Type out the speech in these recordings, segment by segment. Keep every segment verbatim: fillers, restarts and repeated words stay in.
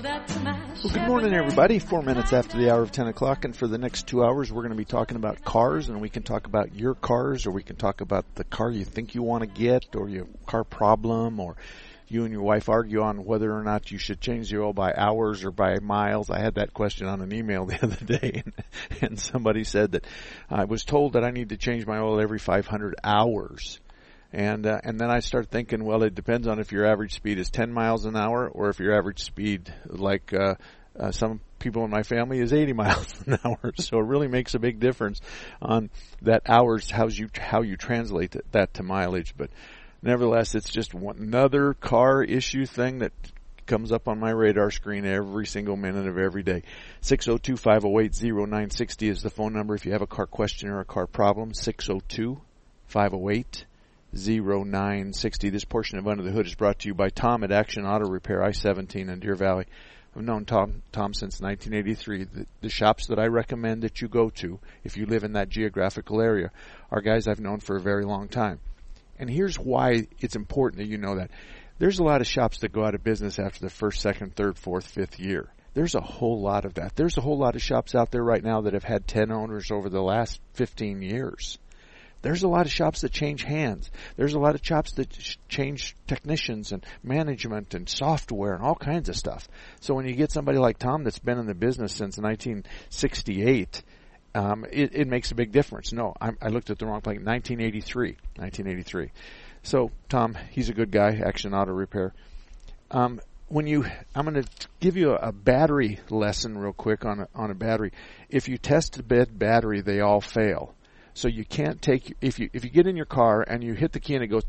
Well, good morning, everybody. Four minutes after the hour of ten o'clock, and for the next two hours, we're going to be talking about cars, and we can talk about your cars, or we can talk about the car you think you want to get, or your car problem, or you and your wife argue on whether or not you should change the oil by hours or by miles. I had that question on an email the other day, and, and somebody said that I was told that I need to change my oil every five hundred hours. And uh, and then I start thinking, well, it depends on if your average speed is ten miles an hour or if your average speed, like uh, uh, some people in my family, is eighty miles an hour. So it really makes a big difference on that hours, how you how you translate that to mileage. But nevertheless, it's just one, another car issue thing that comes up on my radar screen every single minute of every day. six oh two, five oh eight, oh nine six oh is the phone number if you have a car question or a car problem. six oh two, five oh eight, oh nine six oh. This portion of Under the Hood is brought to you by Tom at Action Auto Repair, I seventeen in Deer Valley. I've known Tom, Tom since nineteen eighty-three. The, the shops that I recommend that you go to, if you live in that geographical area, are guys I've known for a very long time. And here's why it's important that you know that. There's a lot of shops that go out of business after the first, second, third, fourth, fifth year. There's a whole lot of that. There's a whole lot of shops out there right now that have had ten owners over the last fifteen years. There's a lot of shops that change hands. There's a lot of shops that change technicians and management and software and all kinds of stuff. So when you get somebody like Tom that's been in the business since nineteen sixty-eight, um, it, it makes a big difference. No, I, I looked at the wrong place. nineteen eighty-three. nineteen eighty-three. So Tom, he's a good guy, Action Auto Repair. Um, when you, I'm going to give you a, a battery lesson real quick on a, on a battery. If you test a bad battery, they all fail. So you can't take, if you if you get in your car and you hit the key and it goes,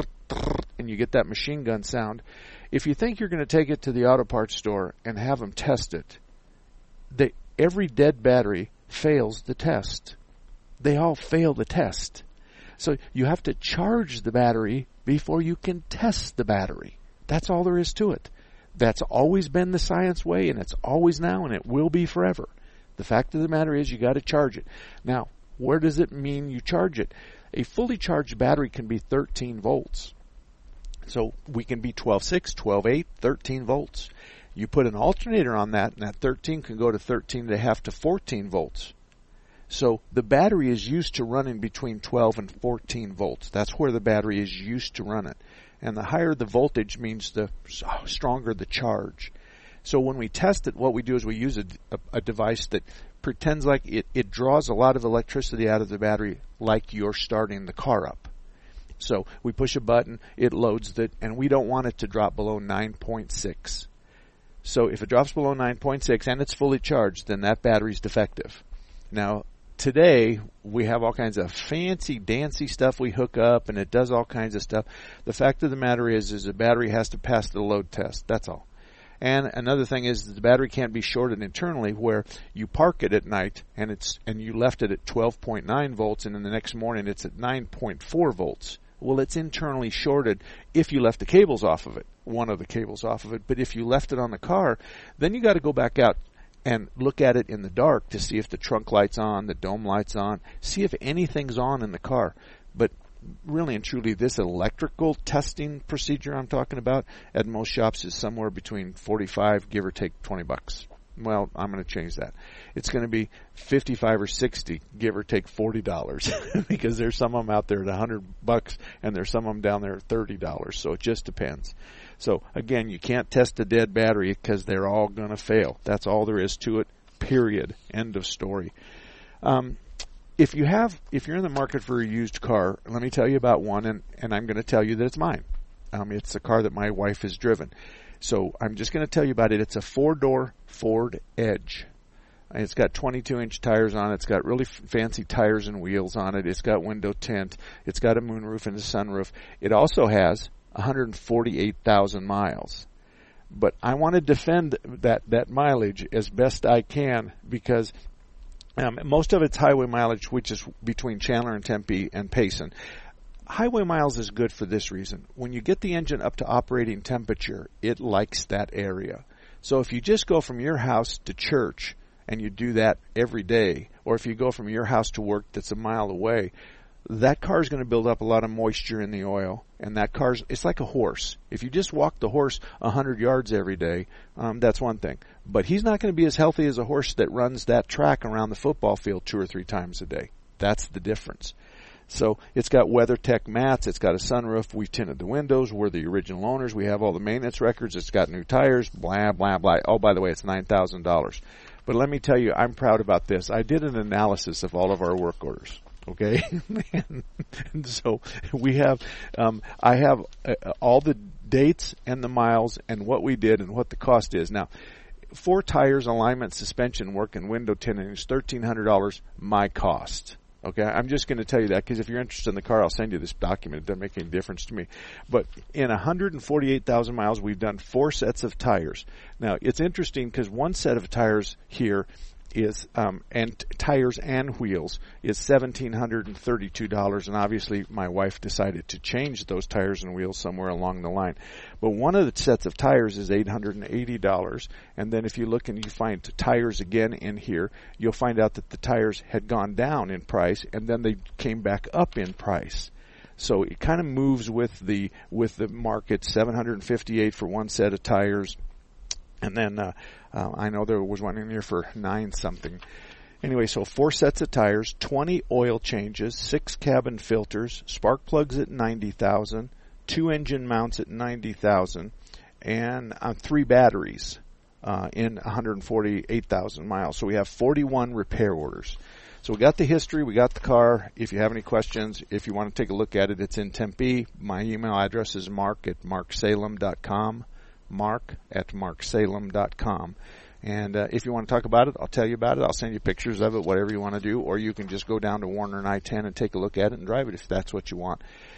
and you get that machine gun sound, if you think you're going to take it to the auto parts store and have them test it, they, every dead battery fails the test. They all fail the test. So you have to charge the battery before you can test the battery. That's all there is to it. That's always been the science way, and it's always now, and it will be forever. The fact of the matter is you got to charge it. Now, where does it mean you charge it? A fully charged battery can be thirteen volts. So we can be twelve six, twelve eight, thirteen volts. You put an alternator on that, and that thirteen can go to thirteen and a half to fourteen volts. So the battery is used to running between twelve and fourteen volts. That's where the battery is used to run it. And the higher the voltage means the stronger the charge. So when we test it, what we do is we use a, a, a device that pretends like it, it draws a lot of electricity out of the battery like you're starting the car up. So we push a button, it loads it, and we don't want it to drop below nine point six. So if it drops below nine point six and it's fully charged, then that battery's defective. Now, today, we have all kinds of fancy, dancy stuff we hook up, and it does all kinds of stuff. The fact of the matter is, is the battery has to pass the load test. That's all. And another thing is the battery can't be shorted internally, where you park it at night and it's and you left it at twelve point nine volts, and then the next morning it's at nine point four volts. Well, it's internally shorted if you left the cables off of it, one of the cables off of it. But if you left it on the car, then you got to go back out and look at it in the dark to see if the trunk light's on, the dome light's on, see if anything's on in the car. But really and truly, this electrical testing procedure I'm talking about at most shops is somewhere between forty-five, give or take twenty bucks. Well, I'm going to change that. It's going to be fifty-five or sixty, give or take forty dollars, because there's some of them out there at one hundred bucks, and there's some of them down there at thirty dollars. So it just depends. So again, you can't test a dead battery because they're all going to fail. That's all there is to it. Period. End of story. Um, If you have, if you're in the market for a used car, let me tell you about one, and, and I'm going to tell you that it's mine. Um, it's a car that my wife has driven. So I'm just going to tell you about it. It's a four-door Ford Edge. It's got twenty-two inch tires on it. It's got really f- fancy tires and wheels on it. It's got window tint. It's got a moonroof and a sunroof. It also has one hundred forty-eight thousand miles. But I want to defend that, that mileage as best I can, because Um, most of it's highway mileage, which is between Chandler and Tempe and Payson. Highway miles is good for this reason. When you get the engine up to operating temperature, it likes that area. So if you just go from your house to church and you do that every day, or if you go from your house to work that's a mile away, that car is going to build up a lot of moisture in the oil, And that car's, it's like a horse. If you just walk the horse a hundred yards every day, um, that's one thing. But he's not going to be as healthy as a horse that runs that track around the football field two or three times a day. That's the difference. So it's got WeatherTech mats. It's got a sunroof. We've tinted the windows. We're the original owners. We have all the maintenance records. It's got new tires, blah, blah, blah. Oh, by the way, it's nine thousand dollars. But let me tell you, I'm proud about this. I did an analysis of all of our work orders. Okay, and, and so we have, um, I have uh, all the dates and the miles and what we did and what the cost is. Now, four tires, alignment, suspension work, and window tinting is thirteen hundred dollars. My cost. Okay, I'm just going to tell you that because if you're interested in the car, I'll send you this document. It doesn't make any difference to me. But in one hundred forty-eight thousand miles, we've done four sets of tires. Now, it's interesting because one set of tires here is um, and t- tires and wheels is one thousand seven hundred thirty-two dollars, and obviously my wife decided to change those tires and wheels somewhere along the line. But one of the sets of tires is eight hundred eighty dollars, and then if you look and you find tires again in here, you'll find out that the tires had gone down in price, and then they came back up in price. So it kind of moves with the with the market. seven hundred fifty-eight for one set of tires. And then uh, uh, I know there was one in here for nine something. Anyway, so four sets of tires, twenty oil changes, six cabin filters, spark plugs at ninety thousand, two engine mounts at ninety thousand, and uh, three batteries uh, in one hundred forty-eight thousand miles. So we have forty-one repair orders. So we got the history, we got the car. If you have any questions, if you want to take a look at it, it's in Tempe. My email address is mark at mark salem dot com. Mark at mark salem dot com. And uh, if you want to talk about it, I'll tell you about it. I'll send you pictures of it, whatever you want to do. Or you can just go down to Warner and I ten and take a look at it and drive it if that's what you want.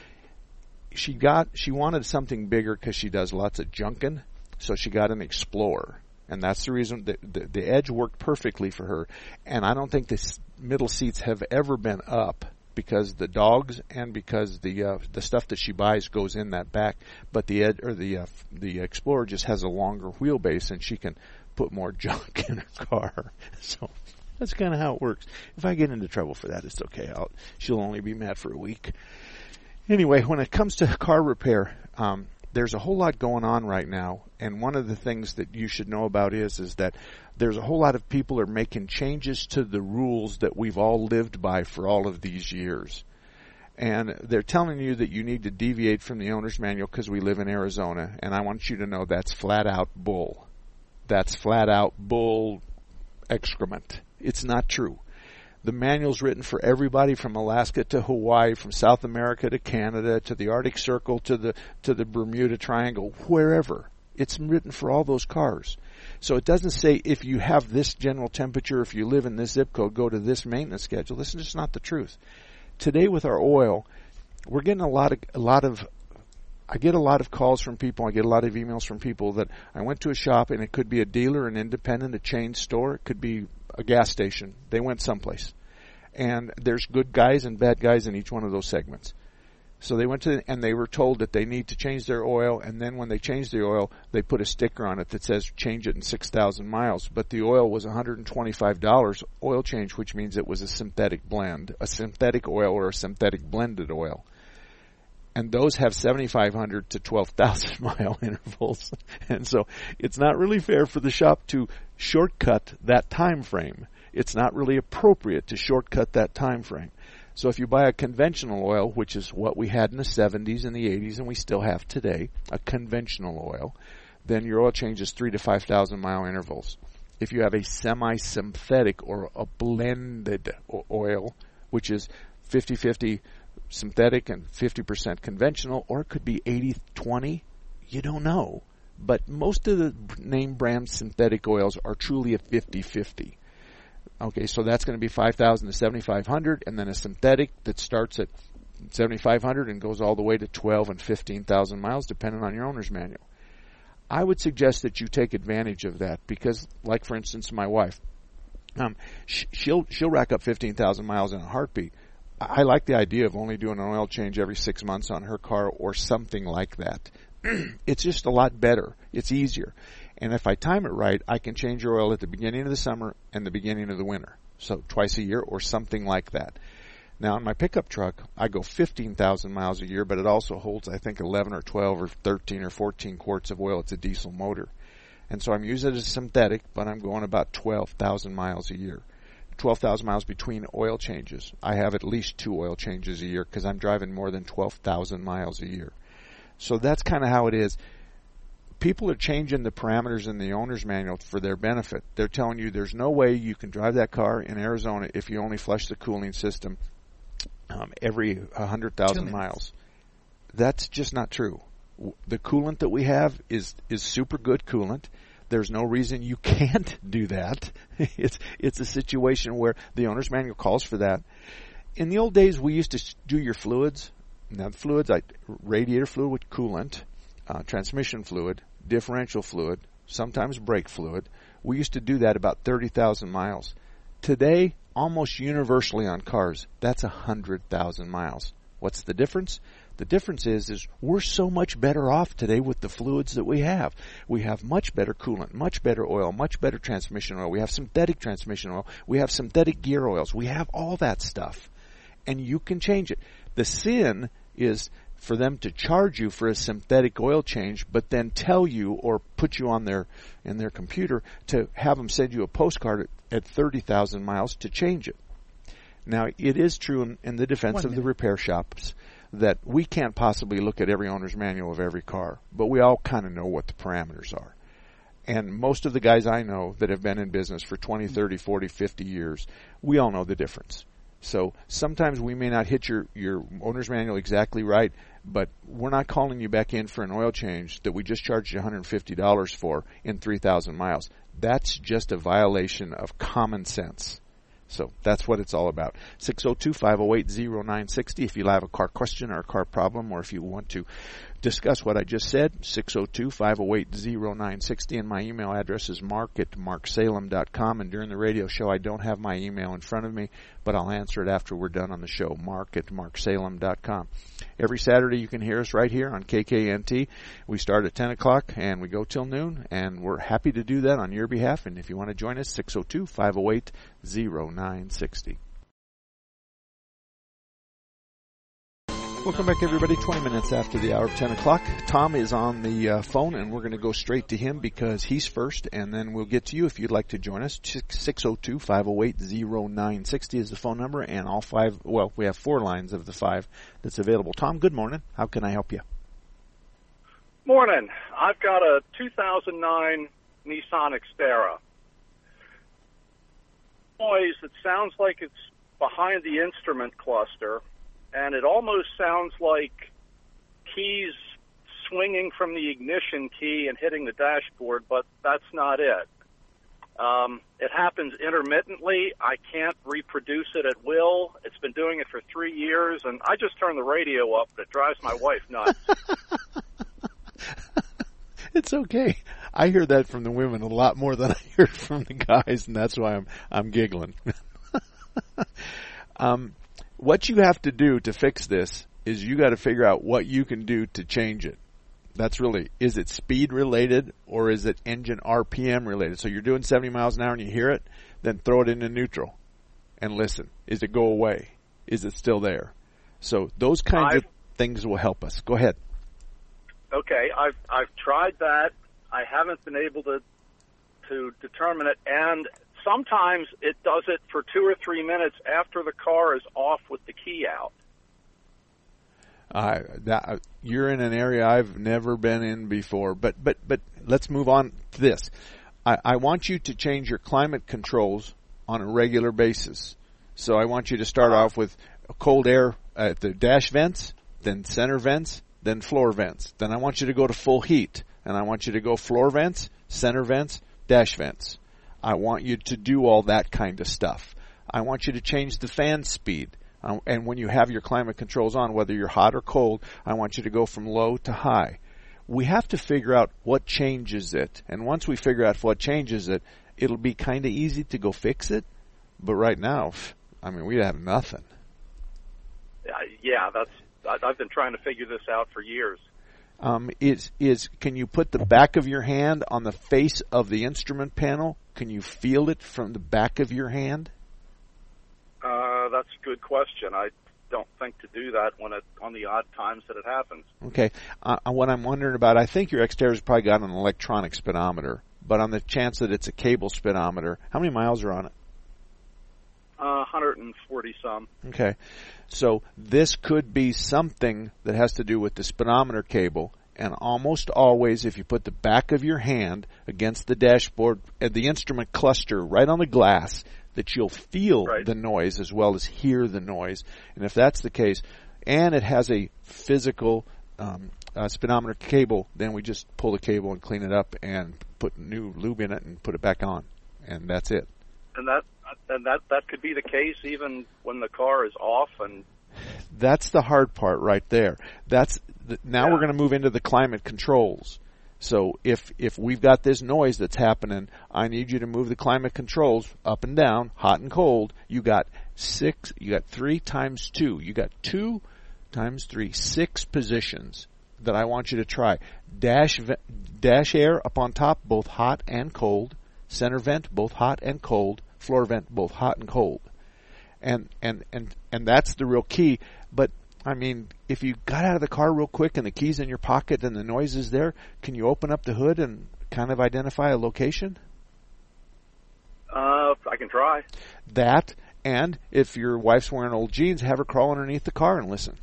She got, she wanted something bigger because she does lots of junking. So she got an Explorer. And that's the reason that the, the Edge worked perfectly for her. And I don't think the middle seats have ever been up, because the dogs and because the uh, the stuff that she buys goes in that back, but the Ed or the uh, the Explorer just has a longer wheelbase and she can put more junk in her car. So that's kind of how it works. If I get into trouble for that, it's okay. I'll, she'll only be mad for a week. Anyway, when it comes to car repair, um, there's a whole lot going on right now, and one of the things that you should know about is is that there's a whole lot of people are making changes to the rules that we've all lived by for all of these years. And they're telling you that you need to deviate from the owner's manual because we live in Arizona, and I want you to know that's flat out bull. That's flat out bull excrement. It's not true. The manual's written for everybody from Alaska to Hawaii, from South America to Canada, to the Arctic Circle, to the to the Bermuda Triangle, wherever. It's written for all those cars. So it doesn't say if you have this general temperature, if you live in this zip code, go to this maintenance schedule. This is just not the truth. Today with our oil, we're getting a lot of a lot of I get a lot of calls from people. I get a lot of emails from people that I went to a shop, and it could be a dealer, an independent, a chain store. It could be a gas station. They went someplace. And there's good guys and bad guys in each one of those segments. So they went to, and they were told that they need to change their oil, and then when they changed the oil, they put a sticker on it that says change it in six thousand miles. But the oil was one hundred twenty-five dollars oil change, which means it was a synthetic blend, a synthetic oil or a synthetic blended oil. And those have seventy-five hundred to twelve thousand mile intervals. And so it's not really fair for the shop to shortcut that time frame. It's not really appropriate to shortcut that time frame. So if you buy a conventional oil, which is what we had in the seventies and the eighties and we still have today, a conventional oil, then your oil changes three to five thousand mile intervals. If you have a semi-synthetic or a blended oil, which is fifty-fifty synthetic and fifty percent conventional, or it could be eighty twenty, you don't know. But most of the name brand synthetic oils are truly a fifty-fifty. Okay, so that's going to be five thousand to seventy-five hundred, and then a synthetic that starts at seventy-five hundred and goes all the way to twelve and fifteen thousand miles, depending on your owner's manual. I would suggest that you take advantage of that because, like for instance, my wife, um, sh- she'll she'll rack up fifteen thousand miles in a heartbeat. I like the idea of only doing an oil change every six months on her car or something like that. It's just a lot better. It's easier. And if I time it right, I can change your oil at the beginning of the summer and the beginning of the winter. So twice a year or something like that. Now, in my pickup truck, I go fifteen thousand miles a year, but it also holds, I think, eleven or twelve or thirteen or fourteen quarts of oil. It's a diesel motor. And so I'm using it as synthetic, but I'm going about twelve thousand miles a year. twelve thousand miles between oil changes. I have at least two oil changes a year because I'm driving more than twelve thousand miles a year. So that's kind of how it is. People are changing the parameters in the owner's manual for their benefit. They're telling you there's no way you can drive that car in Arizona if you only flush the cooling system um, every one hundred thousand miles. That's just not true. The coolant that we have is is super good coolant. There's no reason you can't do that. It's it's a situation where the owner's manual calls for that. In the old days, we used to do your fluids. Now, the fluids, like radiator fluid with coolant, uh, transmission fluid, differential fluid, sometimes brake fluid. We used to do that about thirty thousand miles. Today, almost universally on cars, that's one hundred thousand miles. What's the difference? The difference is, is we're so much better off today with the fluids that we have. We have much better coolant, much better oil, much better transmission oil. We have synthetic transmission oil. We have synthetic gear oils. We have all that stuff. And you can change it. The sin is for them to charge you for a synthetic oil change, but then tell you or put you on their in their computer to have them send you a postcard at, at thirty thousand miles to change it. Now, it is true in, in the defense of the repair shops that we can't possibly look at every owner's manual of every car, but we all kind of know what the parameters are. And most of the guys I know that have been in business for twenty, thirty, forty, fifty years, we all know the difference. So sometimes we may not hit your, your owner's manual exactly right, but we're not calling you back in for an oil change that we just charged you one hundred fifty dollars for in three thousand miles. That's just a violation of common sense. So that's what it's all about. six oh two, five oh eight, oh nine six oh if you have a car question or a car problem, or if you want to discuss what I just said, six oh two, five oh eight, oh nine six oh, and my email address is mark at mark salem dot com. And during the radio show, I don't have my email in front of me, but I'll answer it after we're done on the show, mark at mark salem dot com. Every Saturday you can hear us right here on K K N T. We start at ten o'clock and we go till noon, and we're happy to do that on your behalf. And if you want to join us, six oh two, five oh eight, oh nine six oh. Welcome back, everybody. twenty minutes after the hour of ten o'clock. Tom is on the uh, phone, and we're going to go straight to him because he's first, and then we'll get to you if you'd like to join us. six oh two, five oh eight, oh nine six oh is the phone number, and all five, well, we have four lines of the five that's available. Tom, good morning. How can I help you? Morning. I've got a two thousand nine Nissan Xterra. Noise, it sounds like it's behind the instrument cluster, and it almost sounds like keys swinging from the ignition key and hitting the dashboard, but that's not it. Um, it happens intermittently. I can't reproduce it at will. It's been doing it for three years, and I just turn the radio up, but it drives my wife nuts. It's okay. I hear that from the women a lot more than I hear from the guys, and that's why I'm I'm giggling. um, what you have to do to fix this is you got to figure out what you can do to change it. That's really, is it speed related or is it engine R P M related? So you're doing seventy miles an hour and you hear it, then throw it into neutral and listen. Is it go away? Is it still there? So those kinds I've, of things will help us. Go ahead. Okay, I've I've tried that. I haven't been able to to determine it, and sometimes it does it for two or three minutes after the car is off with the key out. Uh, that, you're in an area I've never been in before, but but but let's move on to this. I, I want you to change your climate controls on a regular basis. So I want you to start uh-huh. off with cold air at the dash vents, then center vents, then floor vents. Then I want you to go to full heat, and I want you to go floor vents, center vents, dash vents. I want you to do all that kind of stuff. I want you to change the fan speed. Uh, and when you have your climate controls on, whether you're hot or cold, I want you to go from low to high. We have to figure out what changes it. And once we figure out what changes it, it'll be kind of easy to go fix it. But right now, I mean, we have nothing. Uh, yeah, that's. I've been trying to figure this out for years. Um, is is can you put the back of your hand on the face of the instrument panel? Can you feel it from the back of your hand? Uh, that's good question. I don't think to do that when it on the odd times that it happens. Okay. Uh, what I'm wondering about, I think your Xterra's probably got an electronic speedometer, but on the chance that it's a cable speedometer, how many miles are on it? Uh, one hundred forty some. Okay. So this could be something that has to do with the speedometer cable, and almost always if you put the back of your hand against the dashboard and the instrument cluster right on the glass, that you'll feel right. the noise as well as hear the noise. And if that's the case, and it has a physical um, uh, speedometer cable, then we just pull the cable and clean it up and put new lube in it and put it back on, and that's it. And that and that that could be the case even when the car is off. And that's the hard part right there. That's the, now yeah. we're going to move into the climate controls. So if if we've got this noise that's happening, I need you to move the climate controls up and down, hot and cold. You got six, you got three times two. You got two times three, six positions that I want you to try. Dash dash air up on top, both hot and cold. Center vent, both hot and cold. Floor vent, both hot and cold. And and and and that's the real key. But I mean, if you got out of the car real quick and the key's in your pocket and the noise is there, can you open up the hood and kind of identify a location? Uh, I can try. That, and if your wife's wearing old jeans, have her crawl underneath the car and listen.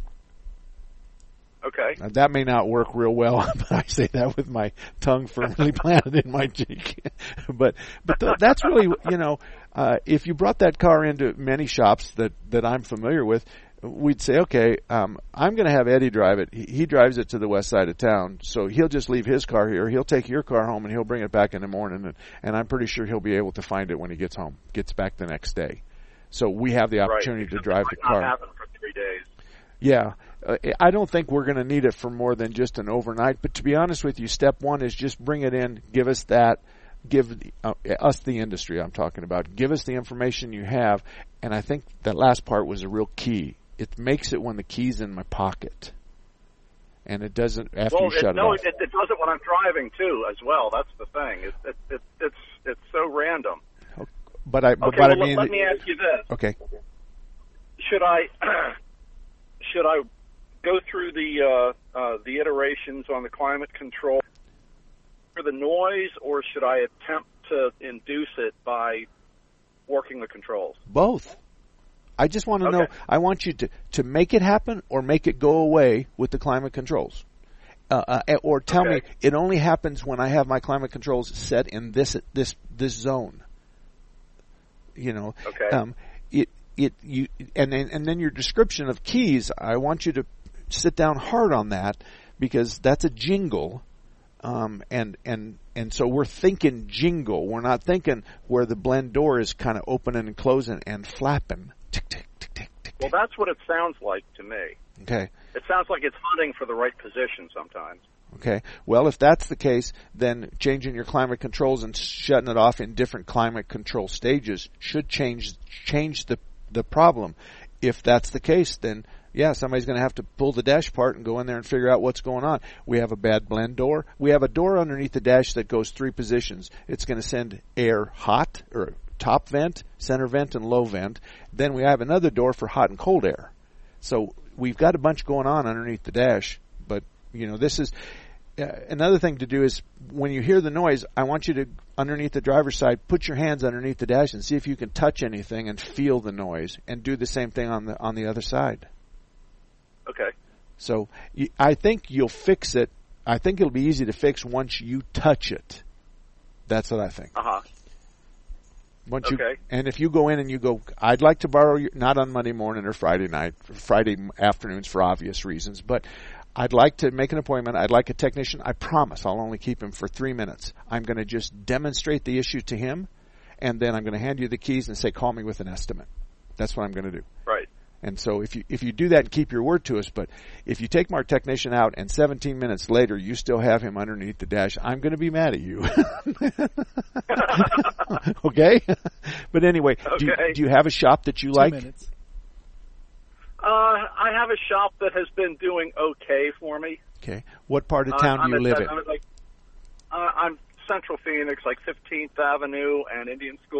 Okay. Now, that may not work real well, but I say that with my tongue firmly planted in my cheek. but but th- that's really, you know, uh, if you brought that car into many shops that, that I'm familiar with, we'd say, okay, um, I'm going to have Eddie drive it. He, he drives it to the west side of town, so he'll just leave his car here. He'll take your car home, and he'll bring it back in the morning, and, and I'm pretty sure he'll be able to find it when he gets home, gets back the next day. So we have the opportunity right. to drive the car. It might not happen for three days. Yeah. Uh, I don't think we're going to need it for more than just an overnight, but to be honest with you, step one is just bring it in, give us that, give uh, us the industry I'm talking about, give us the information you have, and I think that last part was a real key. It makes it when the key's in my pocket, and it doesn't after well, you shut it, it no, off. No, it, it does it when I'm driving too, as well. That's the thing. It, it, it, it's it's so random. But I, okay, but well, I mean, let me ask you this. Okay. Should I should I go through the uh, uh, the iterations on the climate control for the noise, or should I attempt to induce it by working the controls? Both. I just want to okay. know, I want you to, to make it happen or make it go away with the climate controls. Uh, uh, or tell okay. me it only happens when I have my climate controls set in this this this zone. You know, okay. um, it it you and then and then your description of keys. I want you to sit down hard on that because that's a jingle, um, and and and so we're thinking jingle. We're not thinking where the blend door is kind of opening and closing and flapping. Tick tick tick tick tick. Well, that's what it sounds like to me. Okay. It sounds like it's hunting for the right position sometimes. Okay. Well, if that's the case, then changing your climate controls and shutting it off in different climate control stages should change change the the problem. If that's the case, then yeah, somebody's going to have to pull the dash apart and go in there and figure out what's going on. We have a bad blend door. We have a door underneath the dash that goes three positions. It's going to send air hot or top vent, center vent, and low vent. Then we have another door for hot and cold air. So we've got a bunch going on underneath the dash. But, you know, this is uh, another thing to do is when you hear the noise, I want you to, underneath the driver's side, put your hands underneath the dash and see if you can touch anything and feel the noise, and do the same thing on the on the other side. Okay. So you, I think you'll fix it. I think it'll be easy to fix once you touch it. That's what I think. Uh-huh. Once okay. You, and if you go in and you go, I'd like to borrow your, not on Monday morning or Friday night, Friday afternoons for obvious reasons, but I'd like to make an appointment. I'd like a technician. I promise I'll only keep him for three minutes. I'm going to just demonstrate the issue to him, and then I'm going to hand you the keys and say, call me with an estimate. That's what I'm going to do. Right. And so if you if you do that and keep your word to us, but if you take my technician out and seventeen minutes later you still have him underneath the dash, I'm going to be mad at you. Okay? But anyway, okay. do, you, do you have a shop that you Two like? Minutes. Uh, I have a shop that has been doing okay for me. Okay. What part of town uh, do you I'm live at, in? I'm, at like, uh, I'm Central Phoenix, like fifteenth Avenue and Indian School.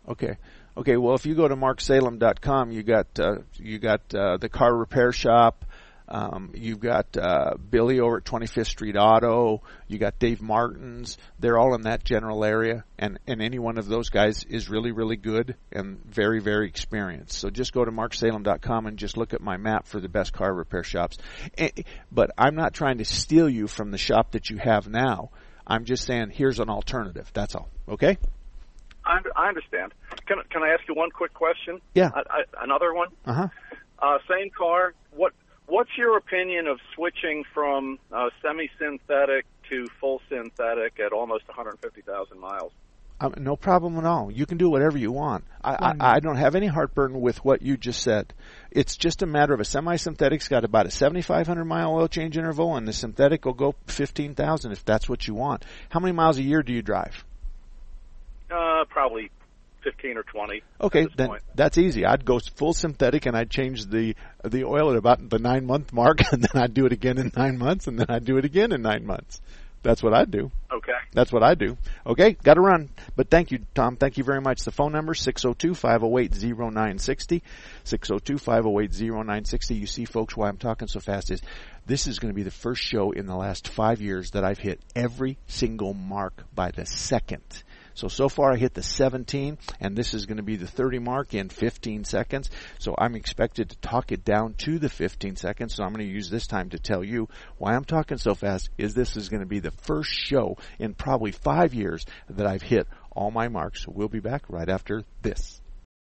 Okay. Okay, well, if you go to mark salem dot com, you got uh, you got uh, the car repair shop. Um, you've got uh, Billy over at twenty-fifth Street Auto. You got Dave Martin's. They're all in that general area, and, and any one of those guys is really, really good and very, very experienced. So just go to mark salem dot com and just look at my map for the best car repair shops. But I'm not trying to steal you from the shop that you have now. I'm just saying here's an alternative. That's all. Okay? I, I understand. Can can I ask you one quick question? Yeah. I, I, another one. Uh-huh. Uh Same car. What What's your opinion of switching from uh, semi-synthetic to full synthetic at almost one hundred fifty thousand miles? Um, no problem at all. You can do whatever you want. I, I, I don't have any heartburn with what you just said. It's just a matter of a semi-synthetic's got about a seventy-five hundred mile oil change interval, and the synthetic will go fifteen thousand if that's what you want. How many miles a year do you drive? Uh, probably fifteen or twenty. Okay, at this then point. That's easy. I'd go full synthetic and I'd change the the oil at about the nine month mark, and then I'd do it again in nine months, and then I'd do it again in nine months. That's what I'd do. Okay. That's what I do. Okay, got to run. But thank you, Tom. Thank you very much. The phone number, six oh two, five oh eight, oh nine six oh, six oh two, five oh eight, oh nine six oh. You see, folks, why I'm talking so fast is this is going to be the first show in the last five years that I've hit every single mark by the second. So, so far I hit the seventeen, and this is going to be the thirty mark in fifteen seconds. So I'm expected to talk it down to the fifteen seconds. So I'm going to use this time to tell you why I'm talking so fast is this is going to be the first show in probably five years that I've hit all my marks. We'll be back right after this.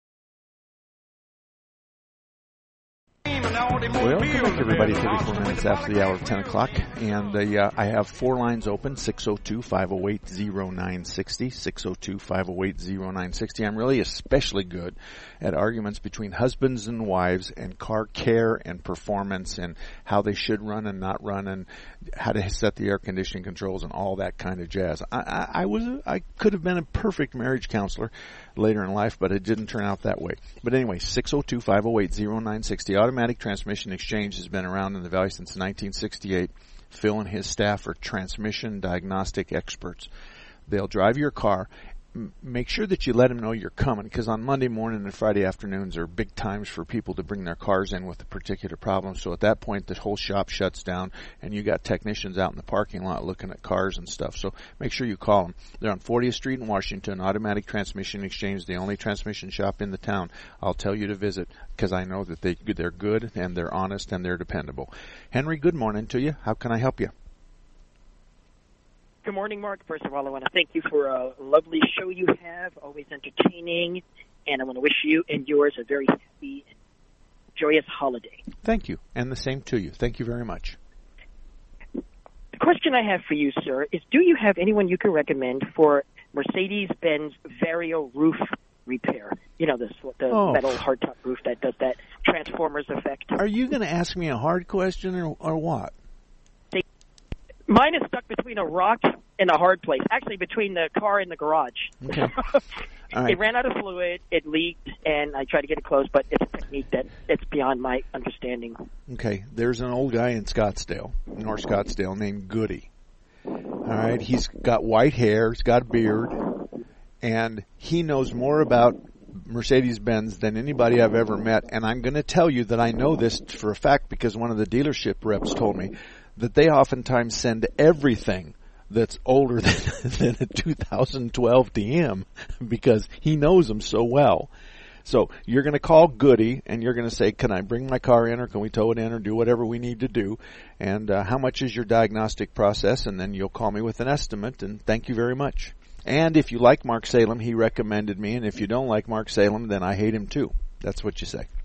Welcome back, everybody. thirty-four minutes after the hour of ten o'clock, and uh, I have four lines open: six oh two, five oh eight, oh nine six oh, six oh two, five oh eight, oh nine six oh. I'm really especially good at arguments between husbands and wives and car care and performance and how they should run and not run and how to set the air conditioning controls and all that kind of jazz. I, I, I was I could have been a perfect marriage counselor later in life, but it didn't turn out that way. But anyway, six oh two, five oh eight, oh nine six oh. Automatic Transmission Exchange has been around in the Valley since nineteen sixty-eight. Phil and his staff are transmission diagnostic experts. They'll drive your car. M- make sure that you let them know you're coming, because on Monday morning and Friday afternoons are big times for people to bring their cars in with a particular problem. So at that point, the whole shop shuts down, and you got technicians out in the parking lot looking at cars and stuff. So make sure you call them. They're on fortieth Street in Washington. Automatic Transmission Exchange, the only transmission shop in the town. I'll tell you to visit, because I know that they they're good and they're honest and they're dependable. Henry, good morning to you. How can I help you? Good morning, Mark. First of all, I want to thank you for a lovely show you have, always entertaining, and I want to wish you and yours a very happy and joyous holiday. Thank you, and the same to you. Thank you very much. The question I have for you, sir, is do you have anyone you can recommend for Mercedes-Benz Vario roof repair? You know, this the oh. metal hardtop roof that does that Transformers effect. Are you going to ask me a hard question or, or what? Mine is stuck between a rock and a hard place. Actually, between the car and the garage. Okay. All right. It ran out of fluid, it leaked, and I tried to get it closed, but it's a technique that it's beyond my understanding. Okay. There's an old guy in Scottsdale, North Scottsdale, named Goody. All right. He's got white hair, he's got a beard, and he knows more about Mercedes-Benz than anybody I've ever met. And I'm going to tell you that I know this for a fact because one of the dealership reps told me that they oftentimes send everything that's older than, than a two thousand twelve to him because he knows them so well. So you're going to call Goody and you're going to say, can I bring my car in or can we tow it in or do whatever we need to do? And uh, how much is your diagnostic process? And then you'll call me with an estimate, and thank you very much. And if you like Mark Salem, he recommended me. And if you don't like Mark Salem, then I hate him too. That's what you say.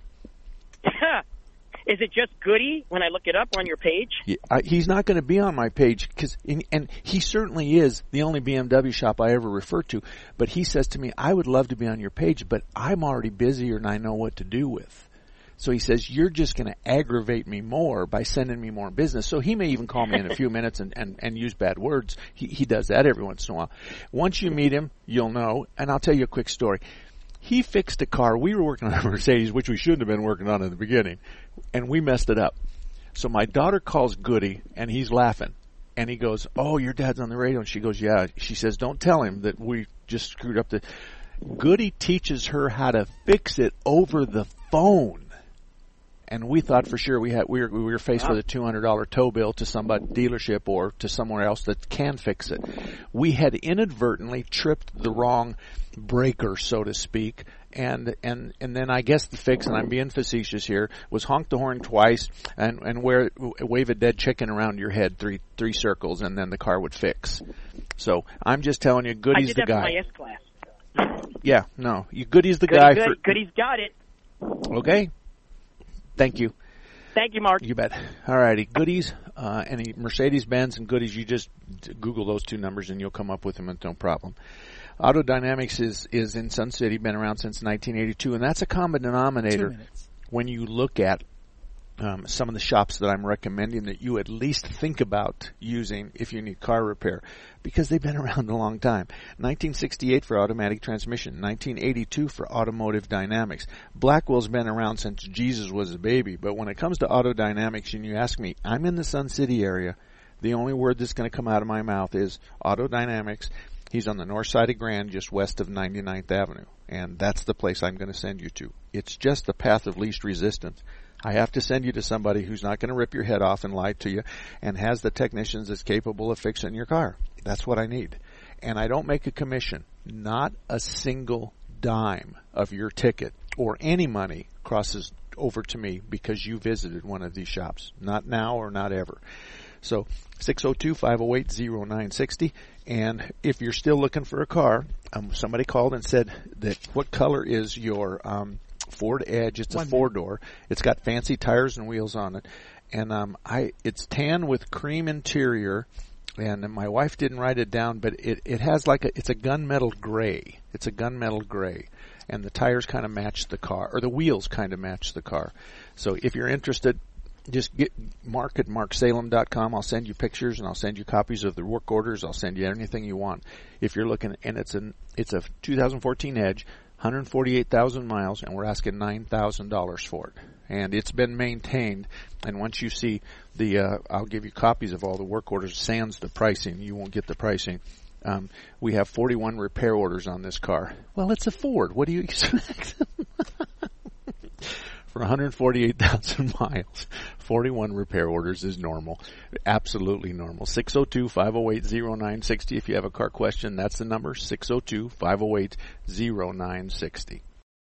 Is it just Goody when I look it up on your page? Yeah, I, he's not going to be on my page, cause, and, and he certainly is the only B M W shop I ever refer to. But he says to me, I would love to be on your page, but I'm already busier than I know what to do with. So he says, you're just going to aggravate me more by sending me more business. So he may even call me in a few minutes and, and, and use bad words. He, he does that every once in a while. Once you meet him, you'll know. And I'll tell you a quick story. He fixed a car. We were working on a Mercedes, which we shouldn't have been working on in the beginning, and we messed it up. So my daughter calls Goody, and he's laughing. And he goes, oh, your dad's on the radio. And she goes, yeah. She says, don't tell him that we just screwed up the... Goody teaches her how to fix it over the phone. And we thought for sure we had we were, we were faced with a two hundred dollars tow bill to some dealership or to somewhere else that can fix it. We had inadvertently tripped the wrong breaker, so to speak, and and and then I guess the fix, and I'm being facetious here, was honk the horn twice and and wear, wave a dead chicken around your head three three circles, and then the car would fix. So I'm just telling you, Goody's the guy. I did that for my S-Class. Yeah, no, you Goody's the Goody, guy. good. For, Goody's got it. Okay. Thank you. Thank you, Mark. You bet. All righty. Goodies, uh, any Mercedes-Benz and Goodies, you just Google those two numbers and you'll come up with them with no problem. Auto Dynamics is, is in Sun City, been around since nineteen eighty-two, and that's a common denominator when you look at um, some of the shops that I'm recommending that you at least think about using if you need car repair, because they've been around a long time. nineteen sixty-eight for automatic transmission, nineteen eighty-two for Automotive Dynamics. Blackwell's been around since Jesus was a baby, but when it comes to Auto Dynamics and you ask me, I'm in the Sun City area, the only word that's going to come out of my mouth is Auto Dynamics. He's on the north side of Grand, just west of ninety-ninth Avenue, and that's the place I'm going to send you to. It's just the path of least resistance. I have to send you to somebody who's not going to rip your head off and lie to you and has the technicians that's capable of fixing your car. That's what I need. And I don't make a commission. Not a single dime of your ticket or any money crosses over to me because you visited one of these shops. Not now or not ever. So six oh two, five oh eight, oh nine six oh. And if you're still looking for a car, um, somebody called and said that what color is your um, Ford Edge? It's a four-door. It's got fancy tires and wheels on it. And um, I it's tan with cream interior. And my wife didn't write it down, but it, it has like a, it's a gunmetal gray. It's a gunmetal gray. And the tires kind of match the car, or the wheels kind of match the car. So if you're interested, just get Mark at mark salem dot com. I'll send you pictures and I'll send you copies of the work orders. I'll send you anything you want. If you're looking, and it's an, it's a two thousand fourteen Edge, one hundred forty-eight thousand miles, and we're asking nine thousand dollars for it. And it's been maintained. And once you see the, uh, I'll give you copies of all the work orders, sans the pricing. You won't get the pricing. Um, we have forty-one repair orders on this car. Well, it's a Ford. What do you expect? For one hundred forty-eight thousand miles, forty-one repair orders is normal. Absolutely normal. six oh two, five oh eight, oh nine six oh. If you have a car question, that's the number, six oh two, five oh eight, oh nine six oh.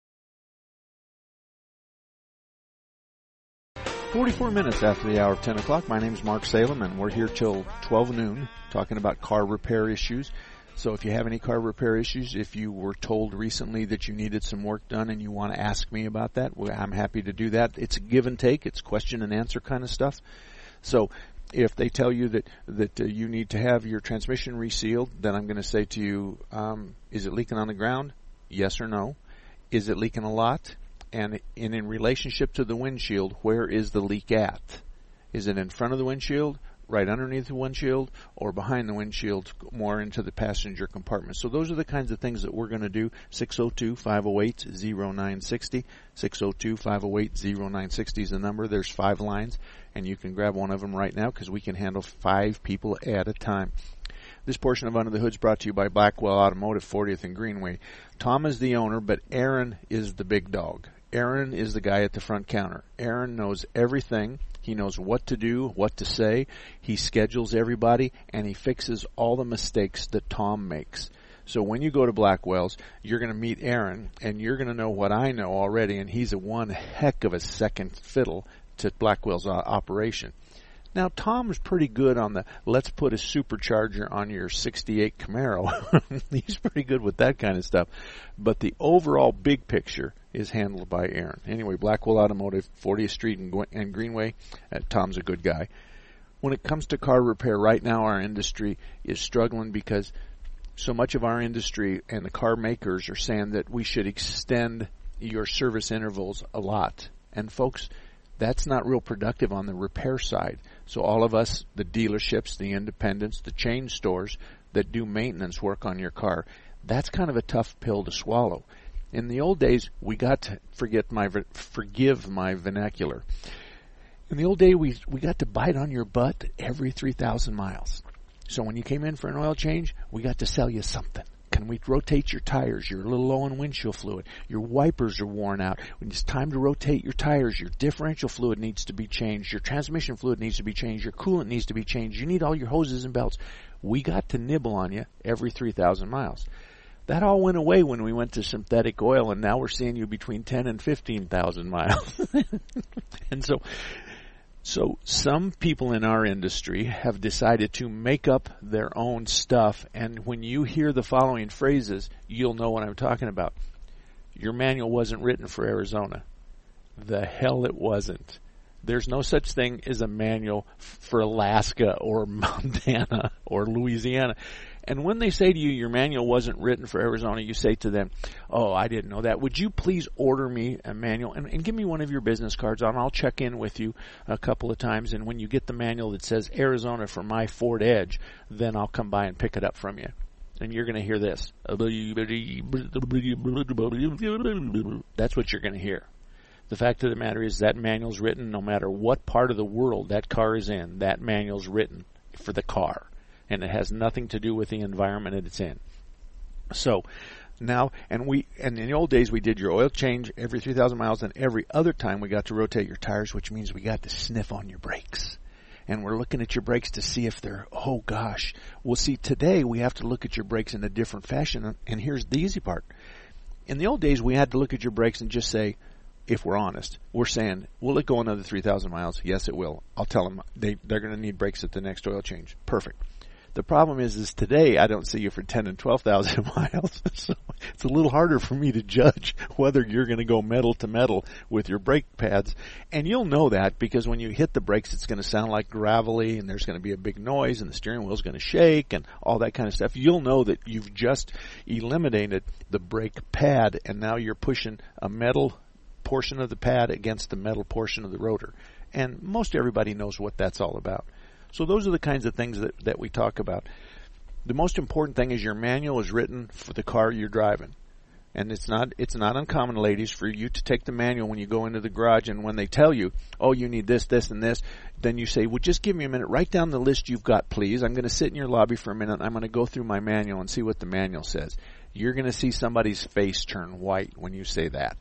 forty-four minutes after the hour of ten o'clock. My name is Mark Salem, and we're here till twelve noon talking about car repair issues. So if you have any car repair issues, if you were told recently that you needed some work done and you want to ask me about that, well, I'm happy to do that. It's a give and take. It's question and answer kind of stuff. So if they tell you that, that uh, you need to have your transmission resealed, then I'm going to say to you, um, is it leaking on the ground? Yes or no. Is it leaking a lot? And in, in relationship to the windshield, where is the leak at? Is it in front of the windshield, right underneath the windshield, or behind the windshield, more into the passenger compartment? So those are the kinds of things that we're going to do. six oh two, five oh eight, oh nine six oh. six oh two, five oh eight, oh nine six oh is the number. There's five lines, and you can grab one of them right now because we can handle five people at a time. This portion of Under the Hood is brought to you by Blackwell Automotive, fortieth and Greenway. Tom is the owner, but Aaron is the big dog. Aaron is the guy at the front counter. Aaron knows everything. He knows what to do, what to say. He schedules everybody, and he fixes all the mistakes that Tom makes. So when you go to Blackwell's, you're going to meet Aaron, and you're going to know what I know already, and he's a one heck of a second fiddle to Blackwell's uh, operation. Now, Tom's pretty good on the, let's put a supercharger on your sixty-eight Camaro. He's pretty good with that kind of stuff. But the overall big picture is handled by Aaron. Anyway, Blackwell Automotive, fortieth Street and, Gw- and Greenway. Uh, Tom's a good guy. When it comes to car repair, right now our industry is struggling because so much of our industry and the car makers are saying that we should extend your service intervals a lot. And folks, that's not real productive on the repair side. So all of us, the dealerships, the independents, the chain stores that do maintenance work on your car, that's kind of a tough pill to swallow. In the old days, we got to forget my forgive my vernacular. In the old day, we we got to bite on your butt every three thousand miles. So when you came in for an oil change, we got to sell you something. Can we rotate your tires? You're a little low on windshield fluid. Your wipers are worn out. When it's time to rotate your tires, your differential fluid needs to be changed. Your transmission fluid needs to be changed. Your coolant needs to be changed. You need all your hoses and belts. We got to nibble on you every three thousand miles. That all went away when we went to synthetic oil, and now we're seeing you between ten and fifteen thousand miles. And so, so some people in our industry have decided to make up their own stuff, and when you hear the following phrases, you'll know what I'm talking about. Your manual wasn't written for Arizona. The hell it wasn't. There's no such thing as a manual for Alaska or Montana or Louisiana. And when they say to you, your manual wasn't written for Arizona, you say to them, oh, I didn't know that. Would you please order me a manual and, and give me one of your business cards on? I'll check in with you a couple of times. And when you get the manual that says Arizona for my Ford Edge, then I'll come by and pick it up from you. And you're going to hear this. That's what you're going to hear. The fact of the matter is that manual's written no matter what part of the world that car is in. That manual's written for the car. And it has nothing to do with the environment that it's in. So now, and we, and in the old days we did your oil change every three thousand miles, and every other time we got to rotate your tires, which means we got to sniff on your brakes. And we're looking at your brakes to see if they're, oh gosh. Well, see, today we have to look at your brakes in a different fashion, and here's the easy part. In the old days we had to look at your brakes and just say, if we're honest, we're saying, will it go another three thousand miles? Yes, it will. I'll tell them they, they're going to need brakes at the next oil change. Perfect. The problem is, is today I don't see you for ten and twelve thousand miles, so it's a little harder for me to judge whether you're going to go metal to metal with your brake pads. And you'll know that because when you hit the brakes, it's going to sound like gravelly, and there's going to be a big noise, and the steering wheel's going to shake, and all that kind of stuff. You'll know that you've just eliminated the brake pad, and now you're pushing a metal portion of the pad against the metal portion of the rotor. And most everybody knows what that's all about. So those are the kinds of things that, that we talk about. The most important thing is your manual is written for the car you're driving. And it's not it's not uncommon, ladies, for you to take the manual when you go into the garage, and when they tell you, oh, you need this, this, and this, then you say, well, just give me a minute. Write down the list you've got, please. I'm going to sit in your lobby for a minute. I'm going to go through my manual and see what the manual says. You're going to see somebody's face turn white when you say that.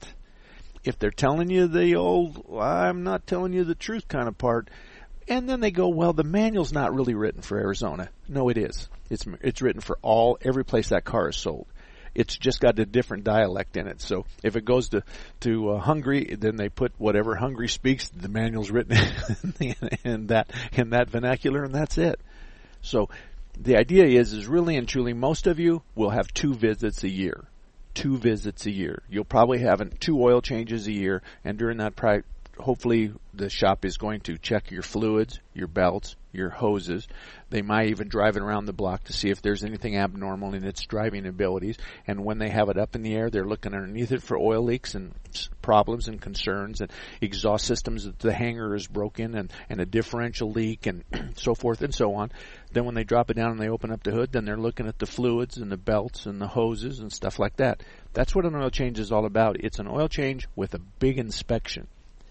If they're telling you the old, I'm not telling you the truth kind of part, and then they go, well, the manual's not really written for Arizona. No, it is. It's it's written for all, every place that car is sold. It's just got a different dialect in it. So if it goes to, to uh, Hungary, then they put whatever Hungary speaks, the manual's written in, in that in that vernacular, and that's it. So the idea is, is really and truly, most of you will have two visits a year. Two visits a year. You'll probably have an, two oil changes a year, and during that pri- hopefully the shop is going to check your fluids, your belts, your hoses. They might even drive it around the block to see if there's anything abnormal in its driving abilities. And when they have it up in the air, they're looking underneath it for oil leaks and problems and concerns and exhaust systems that the hanger is broken and, and a differential leak and so forth and so on. Then when they drop it down and they open up the hood, then they're looking at the fluids and the belts and the hoses and stuff like that. That's what an oil change is all about. It's an oil change with a big inspection.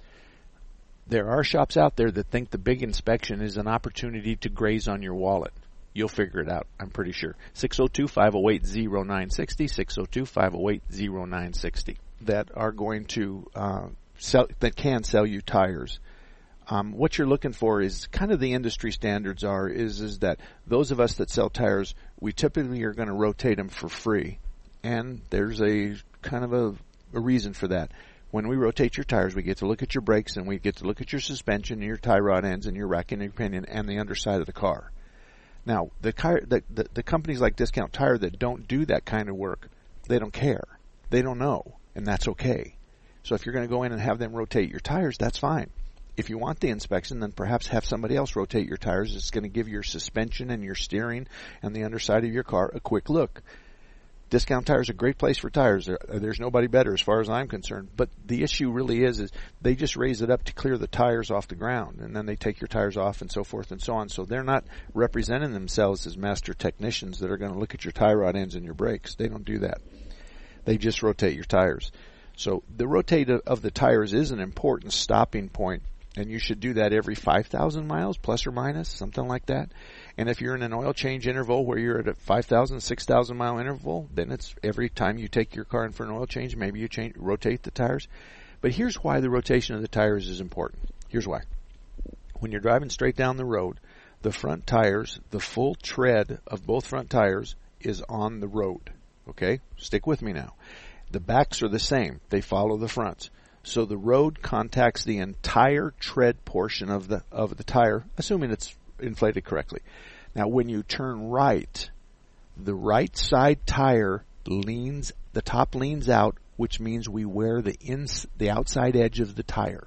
There are shops out there that think the big inspection is an opportunity to graze on your wallet. You'll figure it out, I'm pretty sure. six oh two, five oh eight, oh nine six oh, six oh two, five oh eight, oh nine six oh, that are going to uh, sell, that can sell you tires. Um, what you're looking for is kind of the industry standards are, is, is that those of us that sell tires, we typically are going to rotate them for free. And there's a kind of a, a reason for that. When we rotate your tires, we get to look at your brakes, and we get to look at your suspension and your tie rod ends and your rack and your pinion and the underside of the car. Now, the, car, the, the, the companies like Discount Tire that don't do that kind of work, they don't care. They don't know, and that's okay. So if you're going to go in and have them rotate your tires, that's fine. If you want the inspection, then perhaps have somebody else rotate your tires. It's going to give your suspension and your steering and the underside of your car a quick look. Discount Tire is a great place for tires. There, there's nobody better as far as I'm concerned. But the issue really is, is they just raise it up to clear the tires off the ground, and then they take your tires off and so forth and so on. So they're not representing themselves as master technicians that are going to look at your tie rod ends and your brakes. They don't do that. They just rotate your tires. So the rotate of the tires is an important stopping point And you should do that every five thousand miles, plus or minus, something like that. And if you're in an oil change interval where you're at a five thousand, six thousand mile interval, then it's every time you take your car in for an oil change, maybe you change, rotate the tires. But here's why the rotation of the tires is important. Here's why. When you're driving straight down the road, the front tires, the full tread of both front tires is on the road. Okay? Stick with me now. The backs are the same. They follow the fronts. So the road contacts the entire tread portion of the of the tire, assuming it's inflated correctly. Now, when you turn right, the right side tire leans, the top leans out, which means we wear the ins, the outside edge of the tire.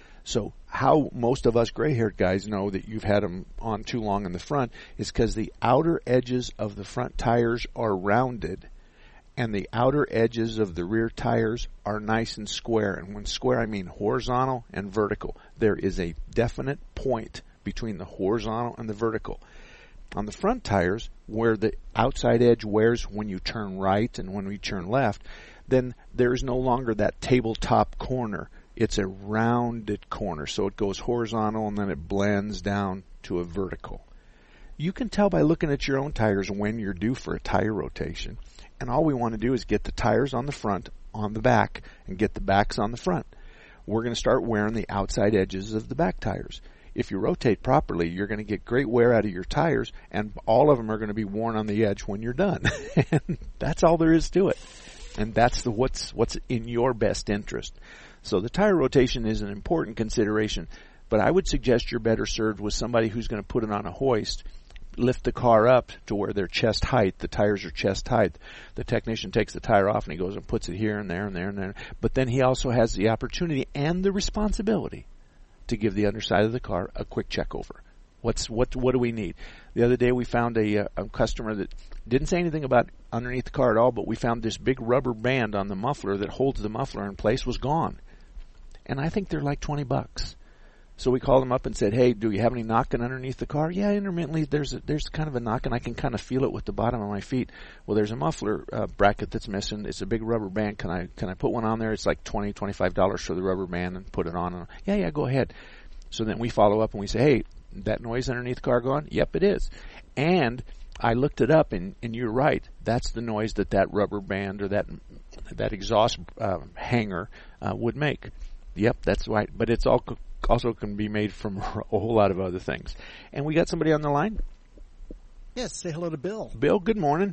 So how most of us gray-haired guys know that you've had them on too long in the front is because the outer edges of the front tires are rounded and the outer edges of the rear tires are nice and square. And when square, I mean horizontal and vertical. There is a definite point between the horizontal and the vertical. On the front tires, where the outside edge wears when you turn right and when we turn left, then there is no longer that tabletop corner. It's a rounded corner, so it goes horizontal and then it blends down to a vertical. You can tell by looking at your own tires when you're due for a tire rotation. And all we want to do is get the tires on the front, on the back, and get the backs on the front. We're going to start wearing the outside edges of the back tires. If you rotate properly, you're going to get great wear out of your tires, and all of them are going to be worn on the edge when you're done. And that's all there is to it. And that's the what's what's in your best interest. So the tire rotation is an important consideration, but I would suggest you're better served with somebody who's going to put it on a hoist, lift the car up to where they're chest height. The tires are chest height. The technician takes the tire off and he goes and puts it here and there and there and there. But then he also has the opportunity and the responsibility to give the underside of the car a quick check over. What's what? What do we need? The other day we found a, a customer that didn't say anything about underneath the car at all, but we found this big rubber band on the muffler that holds the muffler in place was gone. And I think they're like twenty bucks. So we called them up and said, hey, do you have any knocking underneath the car? Yeah, intermittently there's a, there's kind of a knock, and I can kind of feel it with the bottom of my feet. Well, there's a muffler uh, bracket that's missing. It's a big rubber band. Can I can I put one on there? It's like twenty, twenty-five dollars for the rubber band and put it on. And, yeah, yeah, go ahead. So then we follow up and we say, hey, that noise underneath the car gone? Yep, it is. And I looked it up, and, and you're right. That's the noise that that rubber band or that that exhaust uh, hanger uh, would make. Yep, that's right. But it's all also can be made from a whole lot of other things. And we got somebody on the line? Yes, say hello to Bill. Bill, good morning.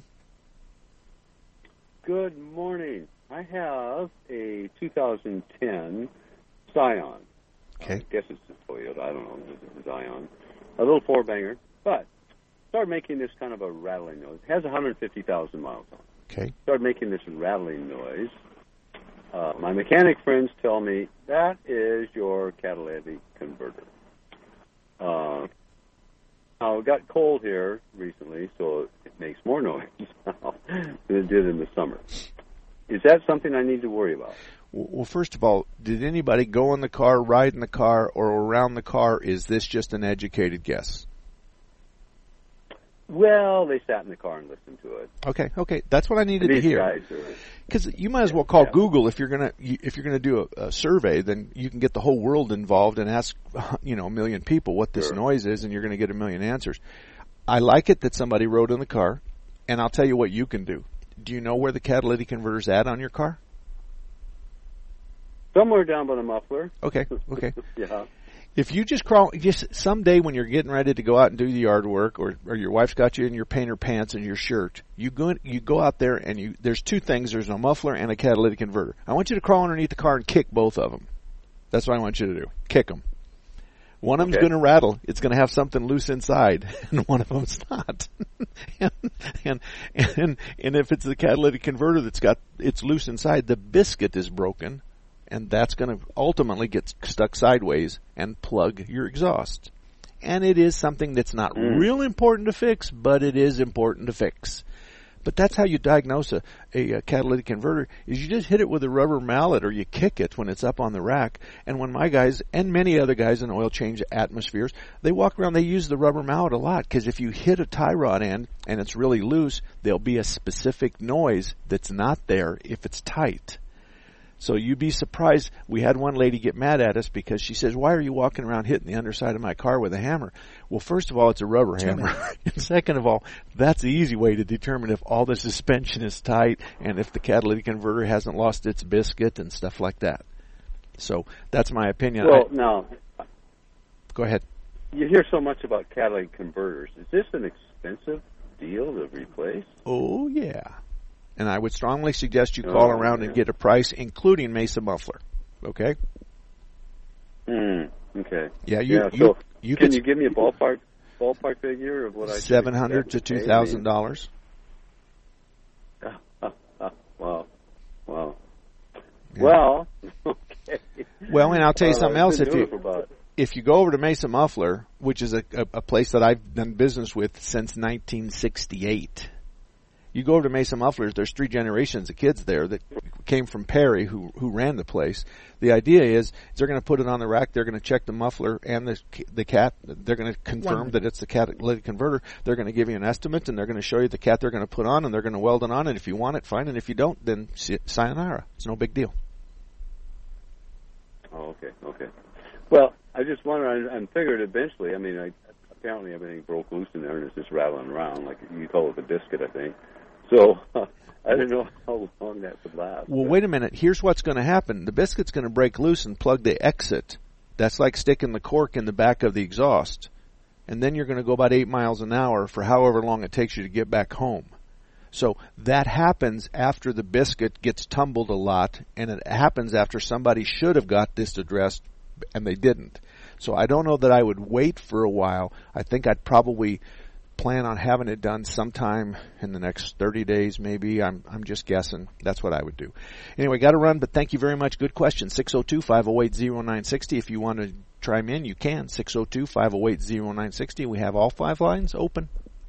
Good morning. I have a two thousand ten Scion. Okay. I guess it's a Toyota. I don't know. It's a Scion. A little four-banger. But started making this kind of a rattling noise. It has one hundred fifty thousand miles on it. Okay. Started making this rattling noise. Uh, my mechanic friends tell me that is your catalytic converter. Uh, now, it got cold here recently, so it makes more noise now than it did in the summer. Is that something I need to worry about? Well, first of all, did anybody go in the car, ride in the car, or around the car? Is this just an educated guess? Well, they sat in the car and listened to it. Okay, okay, that's what I needed These to hear. guys are, Because you might as well call yeah. Google if you're gonna if you're gonna do a, a survey. Then you can get the whole world involved and ask, you know, a million people what this Sure. noise is, and you're gonna get a million answers. I like it that somebody rode in the car, and I'll tell you what you can do. Do you know where the catalytic converter's at on your car? Somewhere down by the muffler. Okay, okay. Yeah. If you just crawl, just someday when you're getting ready to go out and do the yard work, or, or your wife's got you in your painter pants and your shirt, you go in, you go out there and you. There's two things. There's a muffler and a catalytic converter. I want you to crawl underneath the car and kick both of them. That's what I want you to do. Kick them. One of them's Okay. going to rattle. It's going to have something loose inside, and one of them's not. and, and and and if it's the catalytic converter that's got it's loose inside, the biscuit is broken. And that's going to ultimately get stuck sideways and plug your exhaust. And it is something that's not Mm. real important to fix, but it is important to fix. But that's how you diagnose a, a, a catalytic converter, is you just hit it with a rubber mallet or you kick it when it's up on the rack. And when my guys, and many other guys in oil change atmospheres, they walk around, they use the rubber mallet a lot, because if you hit a tie rod end and it's really loose, there'll be a specific noise that's not there if it's tight. So you'd be surprised. We had one lady get mad at us because she says, why are you walking around hitting the underside of my car with a hammer? Well, first of all, it's a rubber hammer. And second of all, that's the easy way to determine if all the suspension is tight and if the catalytic converter hasn't lost its biscuit and stuff like that. So that's my opinion. Well, I, now, go ahead. You hear so much about catalytic converters. Is this an expensive deal to replace? Oh, yeah. And I would strongly suggest you call oh, around yeah. and get a price, including Mesa Muffler. Okay? Mm, okay. Yeah, you, yeah, you, so you can could, you give me a ballpark ballpark figure of what I should seven hundred to two thousand dollars. Wow. Wow. Yeah. Well, okay. Well, and I'll tell you uh, something else. If you about if you go over to Mesa Muffler, which is a, a, a place that I've done business with since nineteen sixty-eight, you go over to Mesa Mufflers, there's three generations of kids there that came from Perry who who ran the place. The idea is, is they're going to put it on the rack, they're going to check the muffler and the the cat, they're going to confirm One. that it's the catalytic converter, they're going to give you an estimate, and they're going to show you the cat they're going to put on, and they're going to weld it on, and if you want it, fine, and if you don't, then sayonara. It's no big deal. Oh, okay, okay. Well, I just wonder, I, I figured eventually, I mean, I, apparently everything broke loose in there and it's just rattling around, like you call it the biscuit, I think. So, uh, I don't know how long that would last. Well, but. wait a minute. Here's what's going to happen. The biscuit's going to break loose and plug the exit. That's like sticking the cork in the back of the exhaust. And then you're going to go about eight miles an hour for however long it takes you to get back home. So that happens after the biscuit gets tumbled a lot, and it happens after somebody should have got this addressed, and they didn't. So I don't know that I would wait for a while. I think I'd probably plan on having it done sometime in the next thirty days, maybe. I'm I'm just guessing. That's what I would do. Anyway, got to run, but thank you very much. Good question. six oh two, five oh eight, oh nine six oh. If you want to chime in, you can. six oh two, five oh eight, oh nine six oh. We have all five lines open.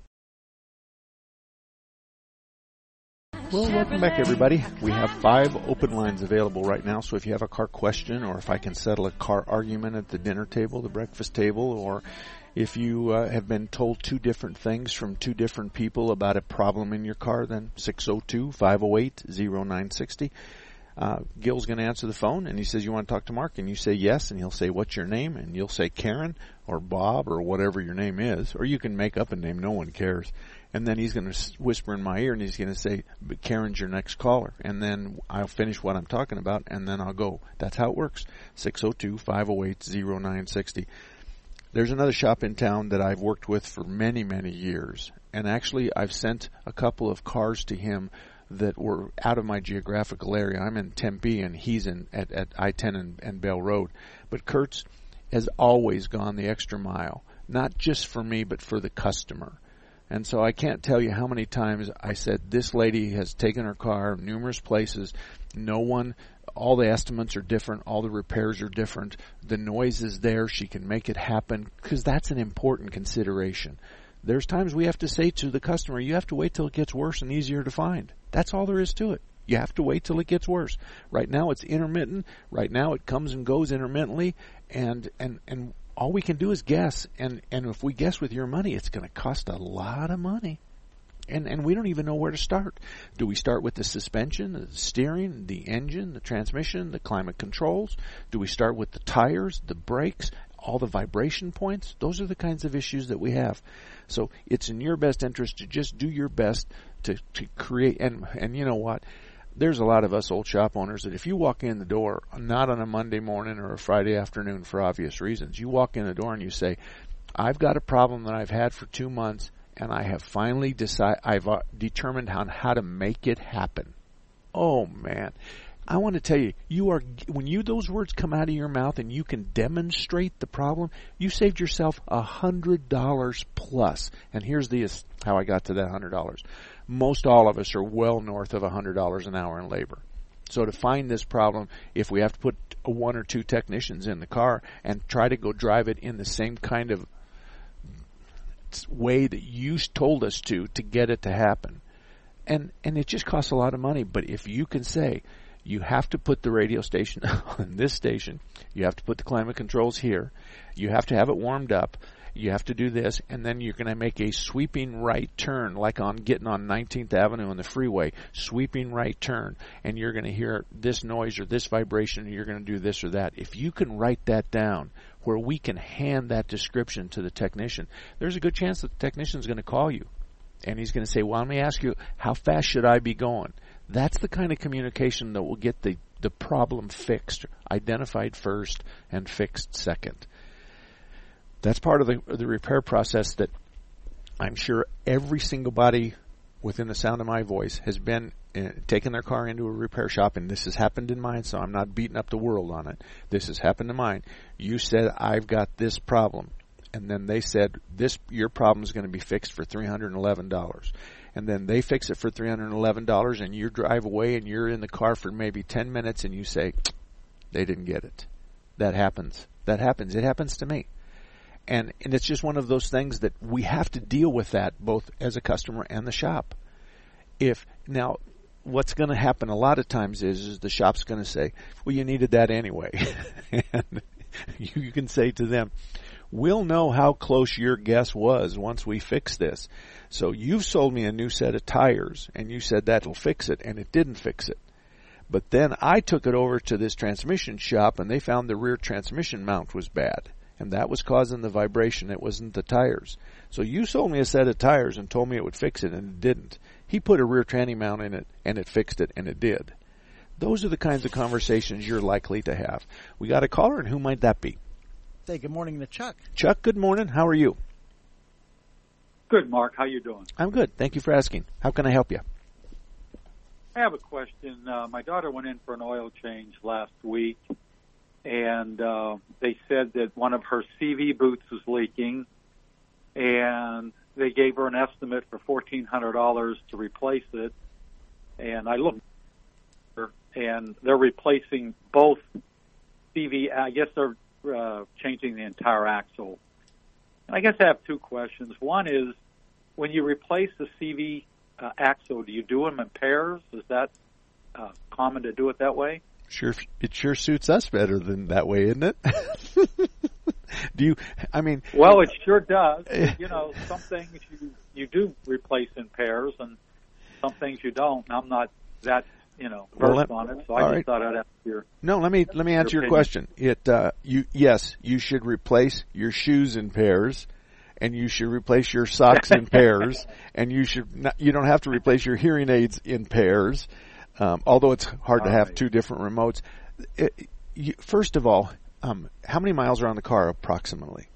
Well, welcome back, everybody. We have five open lines available right now, so if you have a car question, or if I can settle a car argument at the dinner table, the breakfast table, or if you uh, have been told two different things from two different people about a problem in your car, then six oh two, five oh eight, oh nine six oh. Uh, Gil's going to answer the phone, and he says, you want to talk to Mark? And you say yes, and he'll say, what's your name? And you'll say Karen or Bob or whatever your name is, or you can make up a name. No one cares. And then he's going to whisper in my ear, and he's going to say, but Karen's your next caller. And then I'll finish what I'm talking about, and then I'll go. That's how it works. six oh two, five oh eight, oh nine six oh. There's another shop in town that I've worked with for many, many years. And actually, I've sent a couple of cars to him that were out of my geographical area. I'm in Tempe, and he's in at, at I ten and, and Bell Road. But Kurtz has always gone the extra mile, not just for me, but for the customer. And so I can't tell you how many times I said, this lady has taken her car numerous places. No one, all the estimates are different. All the repairs are different. The noise is there. She can make it happen, because that's an important consideration. There's times we have to say to the customer, you have to wait till it gets worse and easier to find. That's all there is to it. You have to wait till it gets worse. Right now it's intermittent. Right now it comes and goes intermittently. And, and, and all we can do is guess. And, and if we guess with your money, it's going to cost a lot of money. And, and we don't even know where to start. Do we start with the suspension, the steering, the engine, the transmission, the climate controls? Do we start with the tires, the brakes, all the vibration points? Those are the kinds of issues that we have. So it's in your best interest to just do your best to, to create. And, and you know what? There's a lot of us old shop owners that if you walk in the door, not on a Monday morning or a Friday afternoon for obvious reasons, you walk in the door and you say, I've got a problem that I've had for two months, and I have finally decided, I've uh, determined on how to make it happen. Oh, man. I want to tell you, you are, when you, those words come out of your mouth and you can demonstrate the problem, you saved yourself a hundred dollars plus. And here's the, how I got to that hundred dollars. Most all of us are well north of a hundred dollars an hour in labor. So to find this problem, if we have to put one or two technicians in the car and try to go drive it in the same kind of way that you told us to, to get it to happen. And, and it just costs a lot of money. But if you can say, you have to put the radio station on this station, you have to put the climate controls here, you have to have it warmed up, you have to do this, and then you're going to make a sweeping right turn, like on getting on nineteenth Avenue on the freeway, sweeping right turn, and you're going to hear this noise or this vibration, and you're going to do this or that. If you can write that down where we can hand that description to the technician, there's a good chance that the technician's going to call you, and he's going to say, well, let me ask you, how fast should I be going? That's the kind of communication that will get the, the problem fixed, identified first and fixed second. That's part of the, the repair process that I'm sure every single body within the sound of my voice has been uh, taken their car into a repair shop, and this has happened in mine, so I'm not beating up the world on it. This has happened in mine. You said, I've got this problem. And then they said, this your problem is going to be fixed for three hundred eleven dollars. And then they fix it for three hundred eleven dollars, and you drive away and you're in the car for maybe ten minutes and you say, they didn't get it. That happens. That happens. It happens to me. And, and it's just one of those things that we have to deal with that both as a customer and the shop. If now, what's going to happen a lot of times is, is the shop's going to say, well, you needed that anyway. And you, you can say to them, we'll know how close your guess was once we fix this. So you've sold me a new set of tires, and you said that'll fix it, and it didn't fix it. But then I took it over to this transmission shop, and they found the rear transmission mount was bad, and that was causing the vibration. It wasn't the tires. So you sold me a set of tires and told me it would fix it, and it didn't. He put a rear tranny mount in it, and it fixed it, and it did. Those are the kinds of conversations you're likely to have. We got a caller, and who might that be? Hey, good morning to Chuck. Chuck, good morning. How are you? Good, Mark. How you doing? I'm good. Thank you for asking. How can I help you? I have a question. Uh, my daughter went in for an oil change last week, and uh, they said that one of her C V boots was leaking, and they gave her an estimate for fourteen hundred dollars to replace it. And I looked, and they're replacing both C V. I guess they're uh, changing the entire axle. I guess I have two questions. One is, when you replace the C V uh, axle, do you do them in pairs? Is that uh, common to do it that way? Sure, it sure suits us better than that way, isn't it? Do you? I mean, well, it sure does. You know, some things you you do replace in pairs, and some things you don't. I'm not that you know versed well, let, on it, so I just right. thought I'd ask your. No, let me let me answer your, your question. It uh, you yes, you should replace your shoes in pairs, and you should replace your socks in pairs, and you should not, you don't have to replace your hearing aids in pairs. Um, although it's hard all to have right. two different remotes. It, you, first of all, um, how many miles are on the car approximately?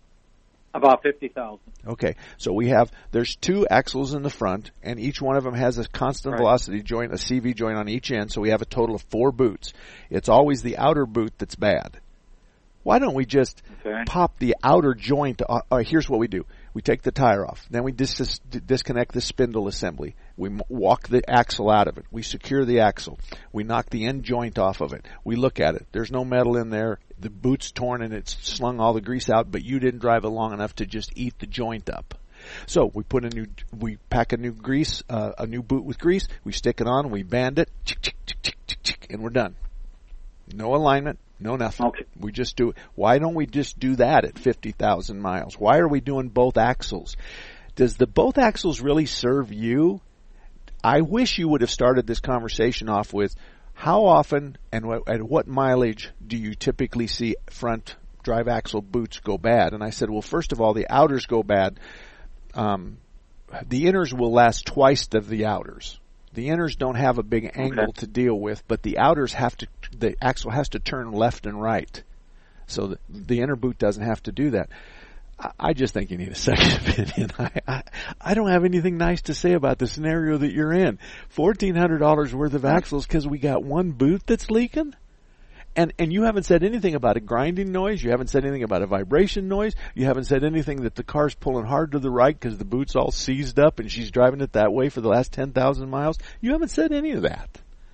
About fifty thousand. Okay, so we have, there's two axles in the front, and each one of them has a constant right. velocity joint, a C V joint on each end, so we have a total of four boots. It's always the outer boot that's bad. Why don't we just okay. pop the outer joint? Uh, uh, here's what we do. We take the tire off. Then we dis- dis- disconnect the spindle assembly. We m- walk the axle out of it. We secure the axle. We knock the end joint off of it. We look at it. There's no metal in there. The boot's torn and it's slung all the grease out, but you didn't drive it long enough to just eat the joint up. So we put a new, we pack a new grease, uh, a new boot with grease. We stick it on. We band it, chick, chick, chick, chick, chick, chick, and we're done. No alignment. No, nothing. Okay. We just do it. Why don't we just do that at fifty thousand miles? Why are we doing both axles? Does the both axles really serve you? I wish you would have started this conversation off with, how often and what, at what mileage do you typically see front drive axle boots go bad? And I said, well, first of all, the outers go bad. Um, the inners will last twice of the outers. The inners don't have a big angle okay. to deal with, but the outers have to, the axle has to turn left and right. So the, the inner boot doesn't have to do that. I, I just think you need a second opinion. I, I, I don't have anything nice to say about the scenario that you're in. fourteen hundred dollars worth of axles because we got one boot that's leaking? And and you haven't said anything about a grinding noise. You haven't said anything about a vibration noise. You haven't said anything that the car's pulling hard to the right because the boot's all seized up and she's driving it that way for the last ten thousand miles. You haven't said any of that.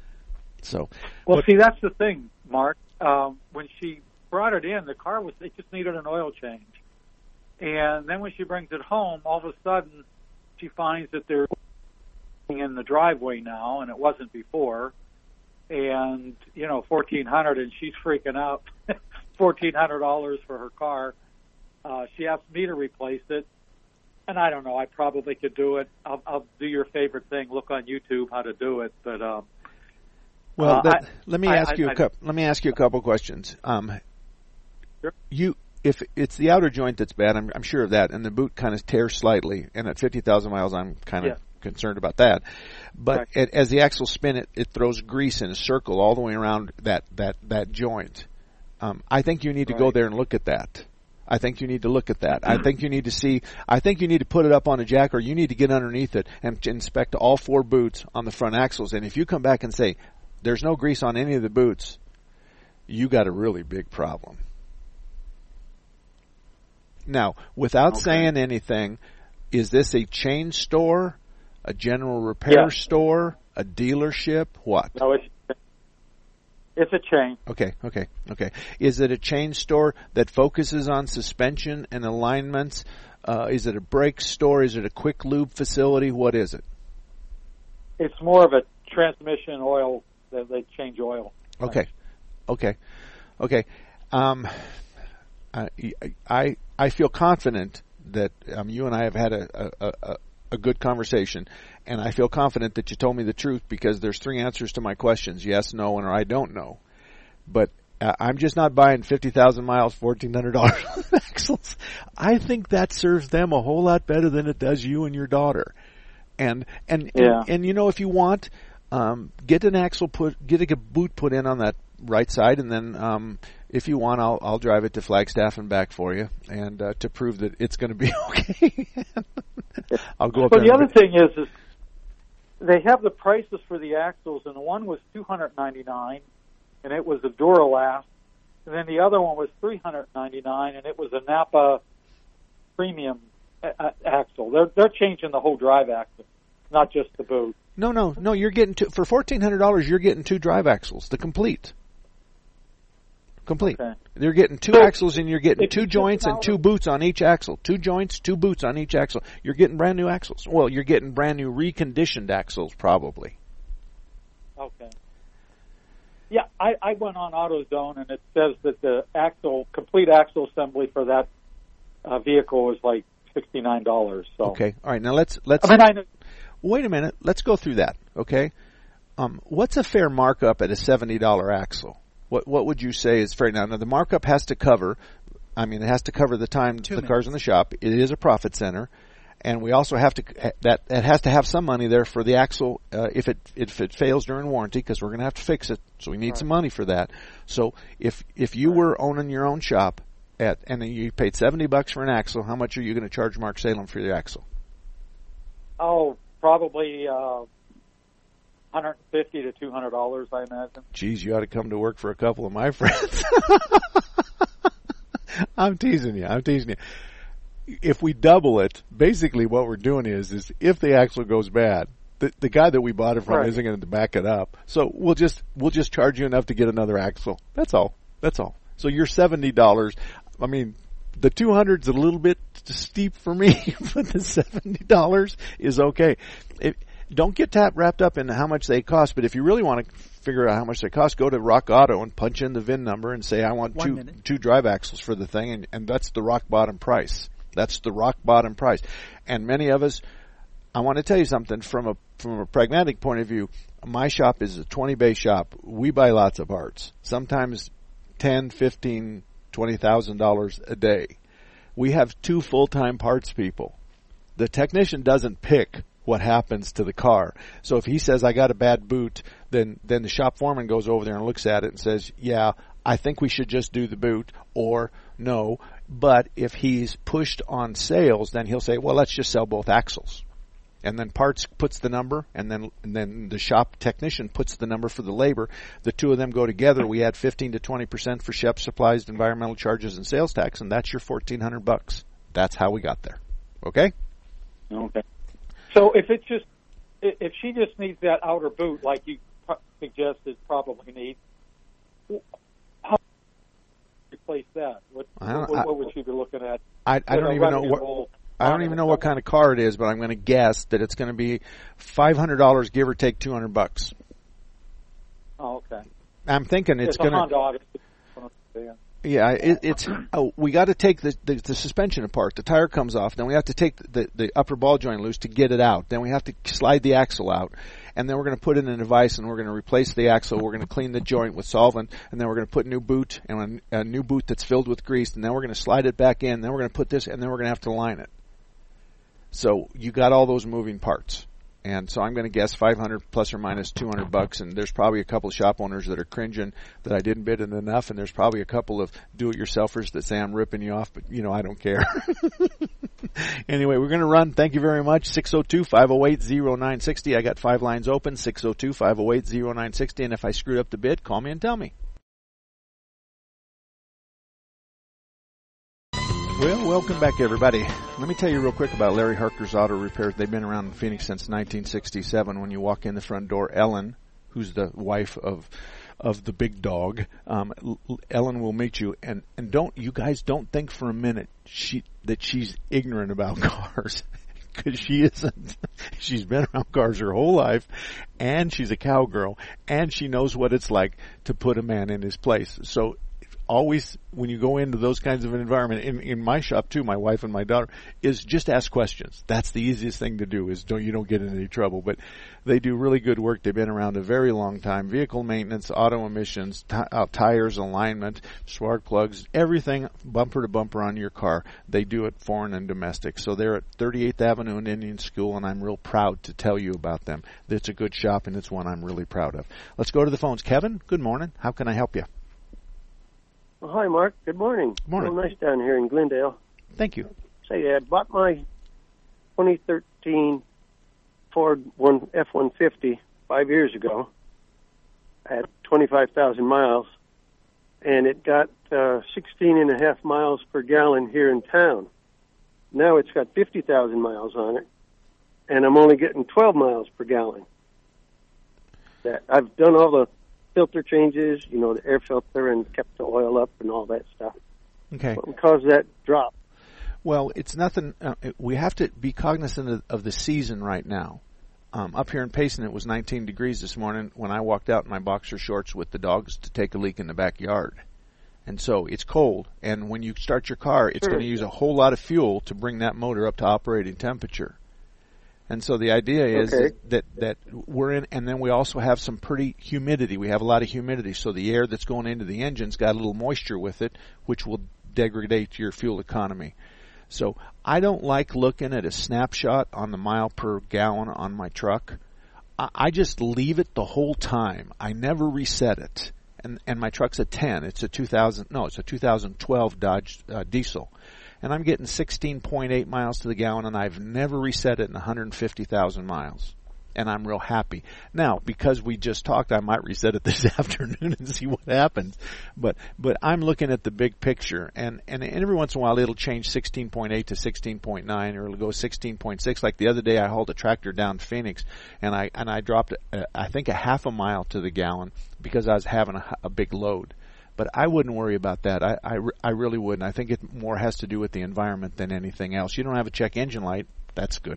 So, well, but, see, that's the thing, Mark. Um, when she brought it in, the car was it just needed an oil change. And then when she brings it home, all of a sudden she finds that they're in the driveway now, and it wasn't before. And, you know, fourteen hundred dollars, and she's freaking out. fourteen hundred dollars for her car. Uh, she asked me to replace it, and I don't know. I probably could do it. I'll, I'll do your favorite thing. Look on YouTube how to do it. But um, well, uh, that, I, let me I, ask I, you a I, couple. Let me ask you a couple questions. Um, sure. You, if it's the outer joint that's bad, I'm, I'm sure of that, and the boot kind of tears slightly. And at fifty thousand miles, I'm kind of yeah. concerned about that. But right. it, as the axles spin, it it throws grease in a circle all the way around that that that joint. Um, I think you need to right. go there and look at that. I think you need to look at that. I think you need to see, I think you need to put it up on a jack, or you need to get underneath it and inspect all four boots on the front axles. And if you come back and say, there's no grease on any of the boots, you got a really big problem. Now, without okay. saying anything, is this a chain store, a general repair yeah. store, a dealership, what? No, it's It's a chain. Okay, okay, okay. Is it a chain store that focuses on suspension and alignments? Uh, is it a brake store? Is it a quick lube facility? What is it? It's more of a transmission oil. They, they change oil. Okay, okay, okay. Um, I, I I feel confident that um, you and I have had a, a, a, a good conversation, and I feel confident that you told me the truth, because there's three answers to my questions: yes, no, and or I don't know. But uh, I'm just not buying fifty thousand miles, fourteen hundred dollars axles. I think that serves them a whole lot better than it does you and your daughter. And and yeah. and, and you know, if you want, um, get an axle put, get a boot put in on that right side, and then um, if you want, I'll I'll drive it to Flagstaff and back for you, and uh, to prove that it's going to be okay. I'll go up But there. the other thing is, is they have the prices for the axles, and the one was two hundred ninety-nine, and it was a Duralast, and then the other one was three hundred ninety-nine, and it was a Napa Premium a- a- axle. They're they're changing the whole drive axle, not just the boot. No, no, no. You're getting two, for fourteen hundred dollars. You're getting two drive axles, the complete. Complete. Okay. You're getting two So, axles, and you're getting two you joints and two boots on each axle. Two joints, two boots on each axle. You're getting brand new axles. Well, you're getting brand new reconditioned axles, probably. Okay. Yeah, I, I went on AutoZone, and it says that the axle, complete axle assembly for that uh, vehicle is like sixty-nine dollars. So. Okay. All right. Now let's let's. I mean, I know. Wait a minute. Let's go through that. Okay. Um, what's a fair markup at a seventy dollar axle? What what would you say is fair? Now, now the markup has to cover. I mean, it has to cover the time Two the minutes. car's in the shop. It is a profit center, and we also have to that it has to have some money there for the axle uh, if it if it fails during warranty, because we're going to have to fix it. So we need Right. some money for that. So if if you Right. were owning your own shop at and you paid seventy bucks for an axle, how much are you going to charge Mark Salem for your axle? Oh, probably uh, one hundred fifty to two hundred dollars, I imagine. Geez, you ought to come to work for a couple of my friends. I'm teasing you. I'm teasing you. If we double it, basically what we're doing is, is if the axle goes bad, the the guy that we bought it from Right. isn't going to back it up. So we'll just we'll just charge you enough to get another axle. That's all. That's all. So you're seventy dollars. I mean, the two hundred's a little bit steep for me, but the seventy dollars is okay. It, don't get tap wrapped up in how much they cost, but if you really want to figure out how much they cost, go to Rock Auto and punch in the V I N number and say, I want One two minute. two drive axles for the thing, and, and that's the rock bottom price. That's the rock bottom price. And many of us, I want to tell you something from a from a pragmatic point of view. My shop is a twenty bay shop. We buy lots of parts, sometimes ten, fifteen, twenty thousand dollars a day. We have two full time parts people. The technician doesn't pick what happens to the car. So if he says, I got a bad boot, then then the shop foreman goes over there and looks at it and says, yeah, I think we should just do the boot, or no. But if he's pushed on sales, then he'll say, well, let's just sell both axles. And then parts puts the number, and then and then the shop technician puts the number for the labor. The two of them go together. We add fifteen to twenty percent for shop supplies, environmental charges, and sales tax, and that's your fourteen hundred bucks. That's how we got there. Okay? Okay. So if it's just, i- if she just needs that outer boot, like you pro- suggested, probably needs, how replace that? What, I don't- what, I- what would she be looking at? I, I With don't a even know running what roll I don't on even it know or what kind of car it is, but I'm going to guess that it's going to be five hundred dollars, give or take two hundred bucks. Oh, okay. I'm thinking it's, It's, a going Honda to. Odyssey. Yeah, it, it's oh, we got to take the, the the suspension apart. The tire comes off. Then we have to take the the upper ball joint loose to get it out. Then we have to slide the axle out, and then we're going to put it in a vise and we're going to replace the axle. We're going to clean the joint with solvent, and then we're going to put new boot and a, a new boot that's filled with grease, and then we're going to slide it back in. Then we're going to put this, and then we're going to have to line it. So you got all those moving parts. And so I'm going to guess five hundred plus or minus two hundred bucks, and there's probably a couple of shop owners that are cringing that I didn't bid it enough, and there's probably a couple of do-it-yourselfers that say I'm ripping you off, but, you know, I don't care. Anyway, we're going to run. Thank you very much. six oh two, five oh eight, oh nine six oh. I got five lines open, six oh two, five oh eight, oh nine six oh, and if I screwed up the bid, call me and tell me. Well, welcome back, everybody. Let me tell you real quick about Larry Harker's Auto Repairs. They've been around in Phoenix since nineteen sixty-seven. When you walk in the front door, Ellen, who's the wife of of the big dog, um, Ellen will meet you. And, and don't you guys don't think for a minute she that she's ignorant about cars. Because she isn't. She's been around cars her whole life, and she's a cowgirl, and she knows what it's like to put a man in his place. So always, when you go into those kinds of an environment, in, in my shop too, my wife and my daughter, is just ask questions. That's the easiest thing to do, is don't, you don't get in any trouble. But they do really good work. They've been around a very long time. Vehicle maintenance, auto emissions, t- uh, tires, alignment, spark plugs, everything bumper to bumper on your car. They do it foreign and domestic. So they're at thirty-eighth Avenue and Indian School, and I'm real proud to tell you about them. It's a good shop, and it's one I'm really proud of. Let's go to the phones. Kevin, good morning. How can I help you? Well, hi, Mark. Good morning. Good morning. Real nice down here in Glendale. Thank you. Say, I bought my twenty thirteen Ford one F one fifty five years ago at twenty-five thousand miles, and it got uh, sixteen and a half miles per gallon here in town. Now it's got fifty thousand miles on it, and I'm only getting twelve miles per gallon. That I've done all the filter changes, you know, the air filter, and kept the oil up and all that stuff. Okay. What caused that drop? Well, it's nothing. Uh, we have to be cognizant of, of the season right now. Um, up here in Payson, it was nineteen degrees this morning when I walked out in my boxer shorts with the dogs to take a leak in the backyard. And so it's cold, and when you start your car, it's Sure. going to use a whole lot of fuel to bring that motor up to operating temperature. And so the idea is Okay. that, that, that we're in, and then we also have some pretty humidity. We have a lot of humidity, so the air that's going into the engine's got a little moisture with it, which will degrade your fuel economy. So I don't like looking at a snapshot on the mile per gallon on my truck. I, I just leave it the whole time. I never reset it. And, and my truck's a ten. It's a two thousand, no, it's a two thousand twelve Dodge uh, diesel. And I'm getting sixteen point eight miles to the gallon, and I've never reset it in one hundred fifty thousand miles. And I'm real happy. Now, because we just talked, I might reset it this afternoon and see what happens. But but I'm looking at the big picture, and, and every once in a while it'll change sixteen point eight to sixteen point nine, or it'll go sixteen point six. Like the other day, I hauled a tractor down to Phoenix, and I and I dropped, uh, I think, a half a mile to the gallon because I was having a, a big load. But I wouldn't worry about that. I, I, I really wouldn't. I think it more has to do with the environment than anything else. You don't have a check engine light. That's good.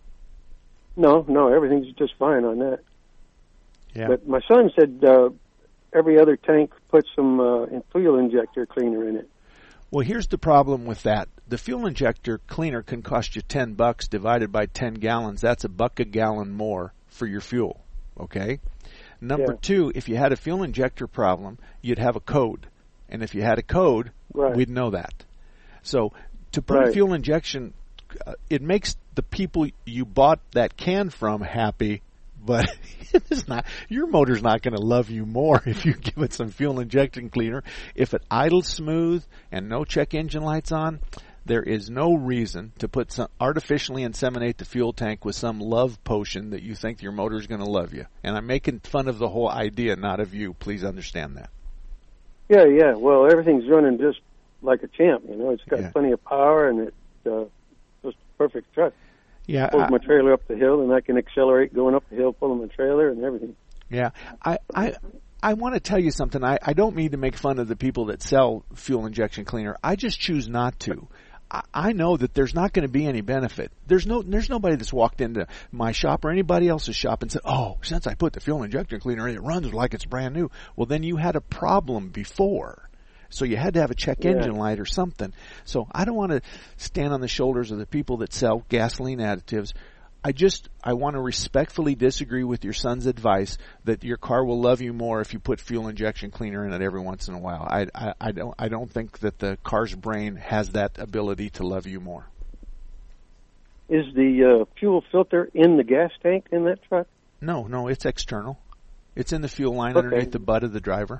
No, no, everything's just fine on that. Yeah. But my son said uh, every other tank put some uh, fuel injector cleaner in it. Well, here's the problem with that. The fuel injector cleaner can cost you ten bucks divided by ten gallons. That's a buck a gallon more for your fuel. Okay? Number Yeah. two, if you had a fuel injector problem, you'd have a code. And if you had a code, Right. we'd know that. So to put a Right. fuel injection, uh, it makes the people you bought that can from happy, but it's not. Your motor's not going to love you more if you give it some fuel injection cleaner. If it idles smooth and no check engine lights on, there is no reason to put some artificially inseminate the fuel tank with some love potion that you think your motor's going to love you. And I'm making fun of the whole idea, not of you. Please understand that. Yeah, yeah. Well, everything's running just like a champ. You know, it's got Yeah. plenty of power, and it's uh, just a perfect truck. Yeah, Pulls I, my trailer up the hill, and I can accelerate going up the hill, pulling my trailer and everything. yeah. I, I, I want to tell you something. I, I don't mean to make fun of the people that sell fuel injection cleaner. I just choose not to. I, I know that there's not going to be any benefit. There's no, there's nobody that's walked into my shop or anybody else's shop and said, "Oh, since I put the fuel injection cleaner in, it runs like it's brand new." Well, then you had a problem before. So you had to have a check Yeah. engine light or something. So I don't want to stand on the shoulders of the people that sell gasoline additives. I just, I want to respectfully disagree with your son's advice that your car will love you more if you put fuel injection cleaner in it every once in a while. I, I, I don't, I don't think that the car's brain has that ability to love you more. Is the uh, fuel filter in the gas tank in that truck? No, no, it's external. It's in the fuel line Okay. underneath the butt of the driver.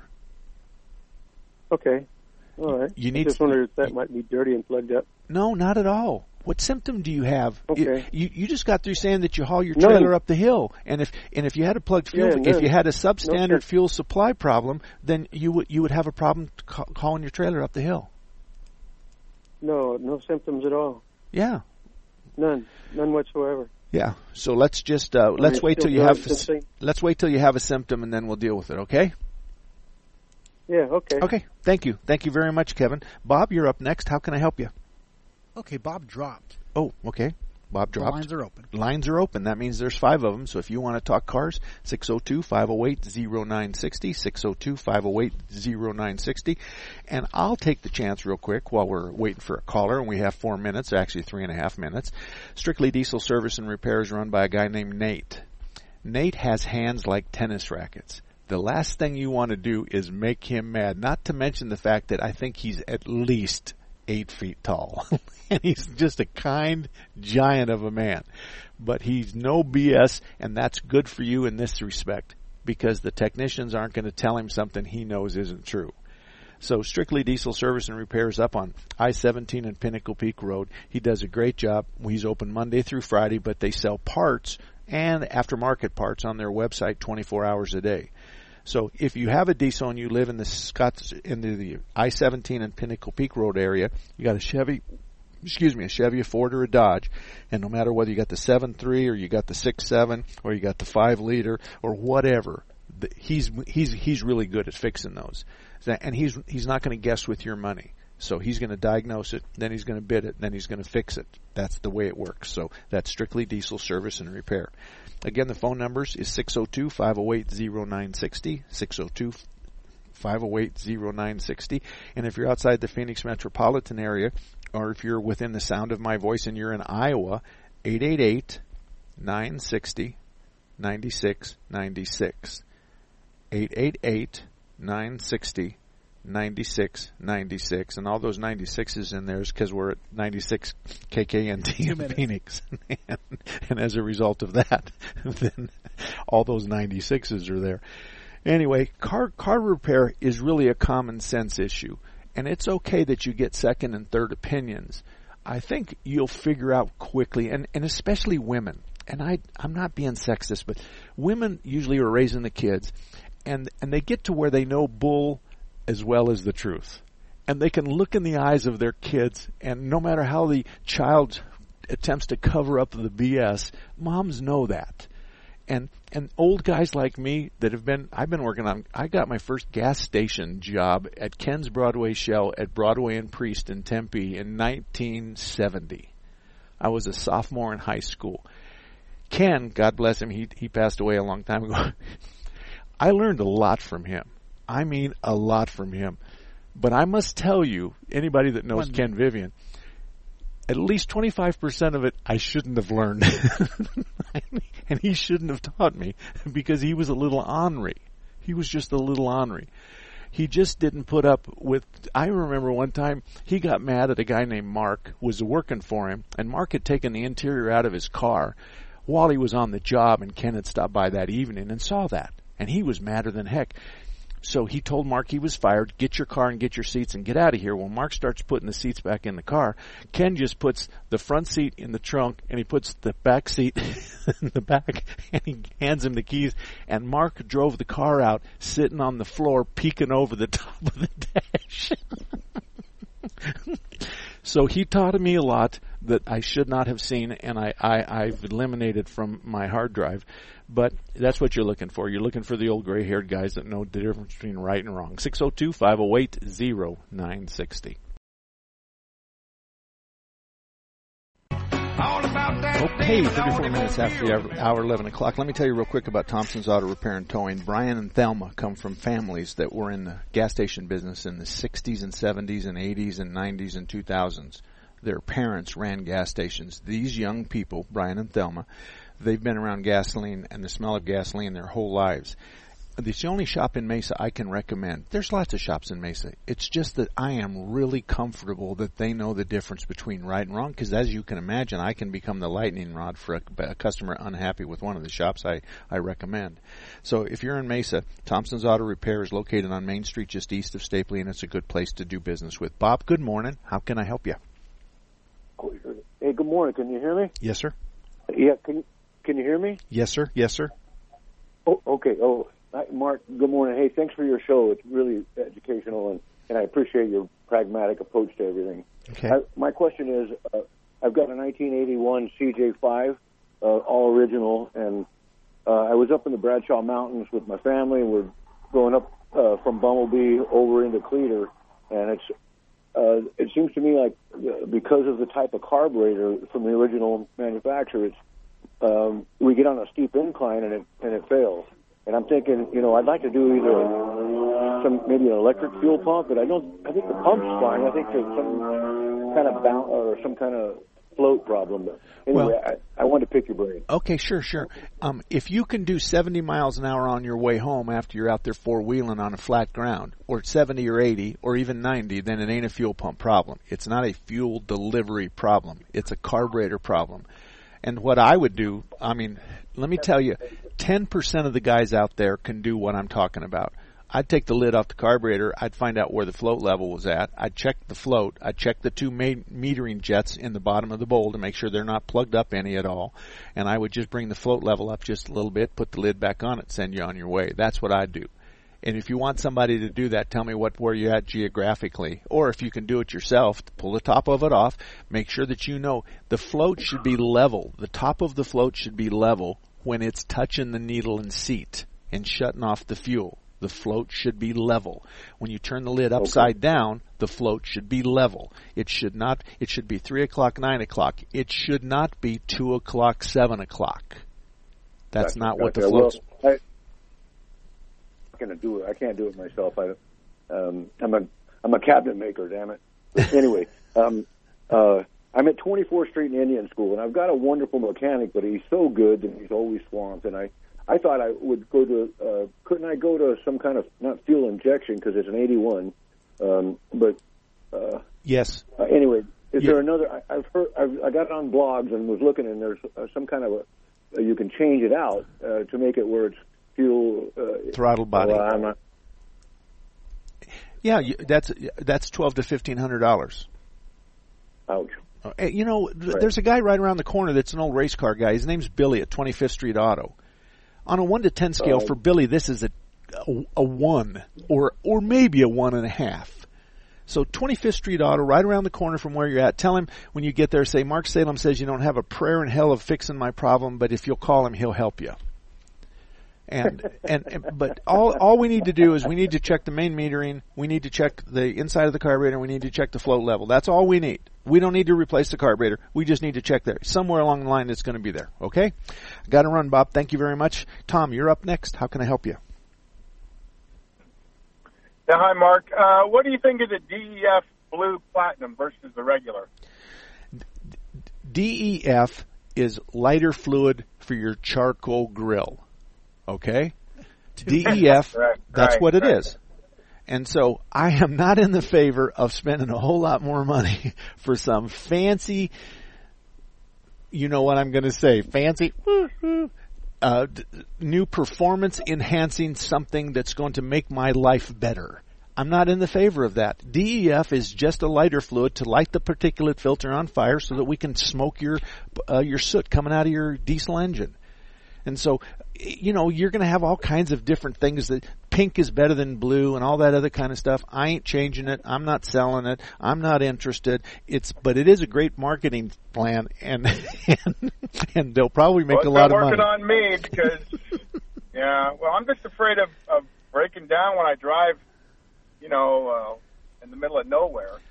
Okay. All right. You need I just to- wondered if that might be dirty and plugged up. No, not at all. What symptom do you have? Okay. You, you just got through saying that you haul your None. trailer up the hill, and if and if you had a plugged fuel, Yeah, if none. you had a No, substandard sir. fuel supply problem, then you would you would have a problem ca- hauling your trailer up the hill. No, no symptoms at all. Yeah, None. None whatsoever. yeah. So let's just uh, let's it's wait till still you have dry sensing? let's wait till you have a symptom, and then we'll deal with it. Okay. Yeah, okay. Okay. Thank you. Thank you very much, Kevin. Bob, you're up next. How can I help you? Okay, Bob dropped. Oh, okay. Bob The dropped. lines are open. Lines are open. That means there's five of them. So if you want to talk cars, six oh two, five oh eight, oh nine six oh, six oh two, five oh eight, oh nine six oh. And I'll take the chance real quick while we're waiting for a caller, and we have four minutes, actually three and a half minutes. Strictly Diesel Service and Repair is run by a guy named Nate. Nate has hands like tennis rackets. The last thing you want to do is make him mad, not to mention the fact that I think he's at least eight feet tall. And he's just a kind giant of a man. But he's no B S, and that's good for you in this respect, because the technicians aren't going to tell him something he knows isn't true. So Strictly Diesel Service and Repair is up on I seventeen and Pinnacle Peak Road. He does a great job. He's open Monday through Friday, but they sell parts and aftermarket parts on their website twenty-four hours a day. So if you have a diesel and you live in the Scots in the, the I seventeen and Pinnacle Peak Road area, you got a Chevy, excuse me, a Chevy, a Ford, or a Dodge, and no matter whether you got the seven three or you got the six seven or you got the five liter or whatever, the, he's he's he's really good at fixing those, and he's he's not going to guess with your money. So he's going to diagnose it, then he's going to bid it, then he's going to fix it. That's the way it works. So that's Strictly Diesel Service and Repair. Again, the phone numbers is six oh two, five oh eight, oh nine six oh, six oh two, five oh eight, oh nine six oh. And if you're outside the Phoenix metropolitan area, or if you're within the sound of my voice and you're in Iowa, eight eight eight, nine six oh, nine six nine six. eight eight eight, nine six oh, ninety-six ninety-six, and all those ninety-sixes in there is because we're at ninety-six K K N T in Phoenix, and, and as a result of that, then all those ninety-sixes are there. Anyway, car car repair is really a common sense issue, and it's okay that you get second and third opinions. I think you'll figure out quickly, and, and especially women, and I, I'm not being sexist, but women usually are raising the kids, and and they get to where they know bull as well as the truth. And they can look in the eyes of their kids, and no matter how the child attempts to cover up the B S, moms know that. And and old guys like me that have been, I've been working on, I got my first gas station job at Ken's Broadway Shell at Broadway and Priest in Tempe in nineteen seventy. I was a sophomore in high school. Ken, God bless him, he he passed away a long time ago. I learned a lot from him. I mean, a lot from him. But I must tell you, anybody that knows One. Ken Vivian, at least twenty-five percent of it I shouldn't have learned. And he shouldn't have taught me because he was a little ornery. He was just a little ornery. He just didn't put up with, I remember one time he got mad at a guy named Mark who was working for him, and Mark had taken the interior out of his car while he was on the job, and Ken had stopped by that evening and saw that. And he was madder than heck. So he told Mark he was fired, get your car and get your seats and get out of here. Well, Mark starts putting the seats back in the car. Ken just puts the front seat in the trunk, and he puts the back seat in the back, and he hands him the keys. And Mark drove the car out, sitting on the floor, peeking over the top of the dash. So he taught me a lot that I should not have seen, and I, I, I've eliminated from my hard drive. But that's what you're looking for. You're looking for the old gray-haired guys that know the difference between right and wrong. six oh two, five oh eight, oh nine six oh. All about Okay, thirty-four minutes after the hour, hour, eleven o'clock. Let me tell you real quick about Thompson's Auto Repair and Towing. Brian and Thelma come from families that were in the gas station business in the sixties and seventies and eighties and nineties and two thousands. Their parents ran gas stations. These young people, Brian and Thelma, they've been around gasoline and the smell of gasoline their whole lives. It's the only shop in Mesa I can recommend. There's lots of shops in Mesa. It's just that I am really comfortable that they know the difference between right and wrong, because as you can imagine, I can become the lightning rod for a, a customer unhappy with one of the shops I, I recommend. So if you're in Mesa, Thompson's Auto Repair is located on Main Street just east of Stapley, and it's a good place to do business with. Bob, good morning. How can I help you? Hey, good morning. Can you hear me? Yes, sir. Yeah, can, can you hear me? Yes, sir. Yes, sir. Oh, okay. Oh, Hi, Mark, good morning. Hey, thanks for your show. It's really educational, and, and I appreciate your pragmatic approach to everything. Okay. I, my question is, uh, I've got a nineteen eighty-one C J five, uh, all original, and uh, I was up in the Bradshaw Mountains with my family, and we're going up uh, from Bumblebee over into Cleator, and it's uh, it seems to me like uh, because of the type of carburetor from the original manufacturer, it's um, we get on a steep incline and it and it fails. And I'm thinking, you know, I'd like to do either some maybe an electric fuel pump, but I don't. I think the pump's fine. I think there's some kind of bounce or some kind of float problem. But anyway, well, I, I wanted to pick your brain. Okay, sure, sure. Um, if you can do seventy miles an hour on your way home after you're out there four wheeling on a flat ground, or seventy or eighty, or even ninety, then it ain't a fuel pump problem. It's not a fuel delivery problem. It's a carburetor problem. And what I would do, I mean, let me tell you, ten percent of the guys out there can do what I'm talking about. I'd take the lid off the carburetor. I'd find out where the float level was at. I'd check the float. I'd check the two ma- metering jets in the bottom of the bowl to make sure they're not plugged up any at all. And I would just bring the float level up just a little bit, put the lid back on it, send you on your way. That's what I'd do. And if you want somebody to do that, tell me what where you're at geographically. Or if you can do it yourself, pull the top of it off. Make sure that you know the float should be level. The top of the float should be level when it's touching the needle and seat and shutting off the fuel. The float should be level. When you turn the lid upside okay. down, the float should be level. It should not. It should be three o'clock, nine o'clock. It should not be two o'clock, seven o'clock. That's gotcha, not gotcha. what the float's. Well, I- Going to do it. I can't do it myself. I, um, I'm a I'm a cabinet maker. Damn it. But anyway, um, uh, I'm at twenty-fourth Street in Indian School, and I've got a wonderful mechanic, but he's so good that he's always swamped. And I, I thought I would go to. Uh, couldn't I go to some kind of not fuel injection because it's an eighty-one, um, but uh, yes. Uh, anyway, is yeah. there another? I, I've heard. I've, I got it on blogs and was looking, and there's uh, some kind of a. Uh, you can change it out uh, to make it where it's. Fuel, uh, throttle body. Well, I'm not... Yeah, you, that's that's twelve to fifteen hundred dollars. Ouch. Uh, you know, right. There's a guy right around the corner that's an old race car guy. His name's Billy at twenty-fifth Street Auto. On a one to ten scale, uh, for Billy, this is a, a a one or or maybe a one and a half. So twenty-fifth Street Auto, right around the corner from where you're at. Tell him when you get there, say Mark Salem says you don't have a prayer in hell of fixing my problem, but if you'll call him, he'll help you. And, and and but all all we need to do is we need to check the main metering, we need to check the inside of the carburetor, we need to check the float level. That's all we need. We don't need to replace the carburetor. We just need to check there. Somewhere along the line it's going to be there. Okay? Got to run, Bob. Thank you very much. Tom, you're up next. How can I help you? Yeah, hi, Mark. Uh, what do you think of the D E F Blue Platinum versus the regular? D E F is lighter fluid for your charcoal grill. Okay? D E F, right, that's right, what it right. is. And so I am not in the favor of spending a whole lot more money for some fancy, you know what I'm going to say, fancy uh, d- new performance enhancing something that's going to make my life better. I'm not in the favor of that. D E F is just a lighter fluid to light the particulate filter on fire so that we can smoke your uh, your soot coming out of your diesel engine. And so, you know, you're going to have all kinds of different things that pink is better than blue and all that other kind of stuff. I ain't changing it. I'm not selling it. I'm not interested. It's, but it is a great marketing plan, and and, and they'll probably make well, a lot of money. It's been working on me because, yeah, well, I'm just afraid of, of breaking down when I drive, you know, uh, in the middle of nowhere.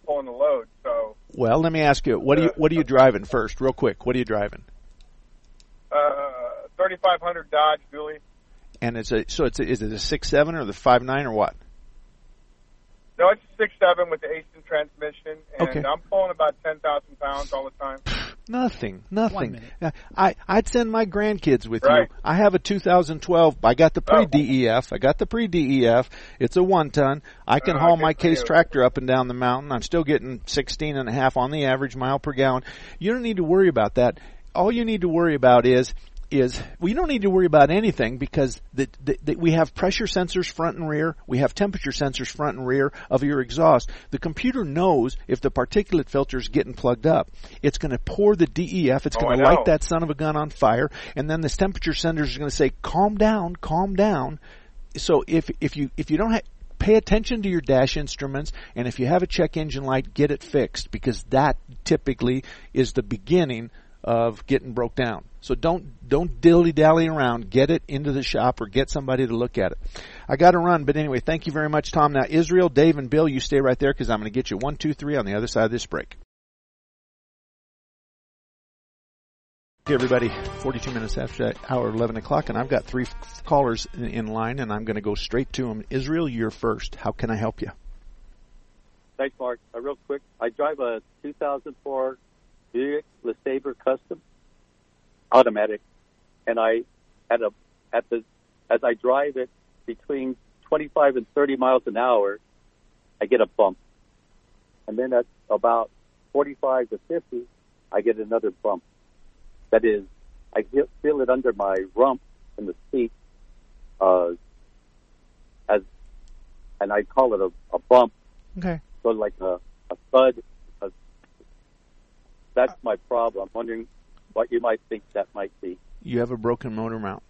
pulling the load. So. Well, let me ask you, what are you what are you driving first, real quick? What are you driving? Uh, thirty-five hundred Dodge Dually. And it's a so it's a, is it a six seven or the five nine or what? No, it's a six seven with the Aston transmission, and Okay. I'm pulling about ten thousand pounds all the time. Nothing, One nothing. minute. Uh, I I'd send my grandkids with Right. you. I have a two thousand twelve. I got the pre Oh. D E F. I got the pre D E F. It's a one ton. I can Oh, haul good my for case you. tractor up and down the mountain. I'm still getting sixteen and a half on the average mile per gallon. You don't need to worry about that. All you need to worry about is is we don't need to worry about anything because the, the, the, we have pressure sensors front and rear. We have temperature sensors front and rear of your exhaust. The computer knows if the particulate filter is getting plugged up. It's going to pour the D E F. It's Oh, going I to light know. that son of a gun on fire. And then this temperature sensor is going to say, calm down, calm down. So if, if you, if you don't have, pay attention to your dash instruments, and if you have a check engine light, get it fixed because that typically is the beginning of getting broke down. So don't don't dilly-dally around. Get it into the shop or get somebody to look at it. I got to run, but anyway, thank you very much, Tom. Now, Israel, Dave, and Bill, you stay right there because I'm going to get you one, two, three on the other side of this break. Okay, everybody, forty-two minutes after that hour, eleven o'clock, and I've got three f- callers in, in line, and I'm going to go straight to them. Israel, you're first. How can I help you? Thanks, Mark. Uh, real quick, I drive a two thousand four Buick LeSabre Custom automatic, and I at a at the as I drive it between twenty-five and thirty miles an hour, I get a bump, and then at about forty-five to fifty, I get another bump. That is, I feel, feel it under my rump in the seat, uh, as and I call it a, a bump. Okay. So like a, a thud. A, that's my problem. I'm wondering what you might think that might be. You have a broken motor mount.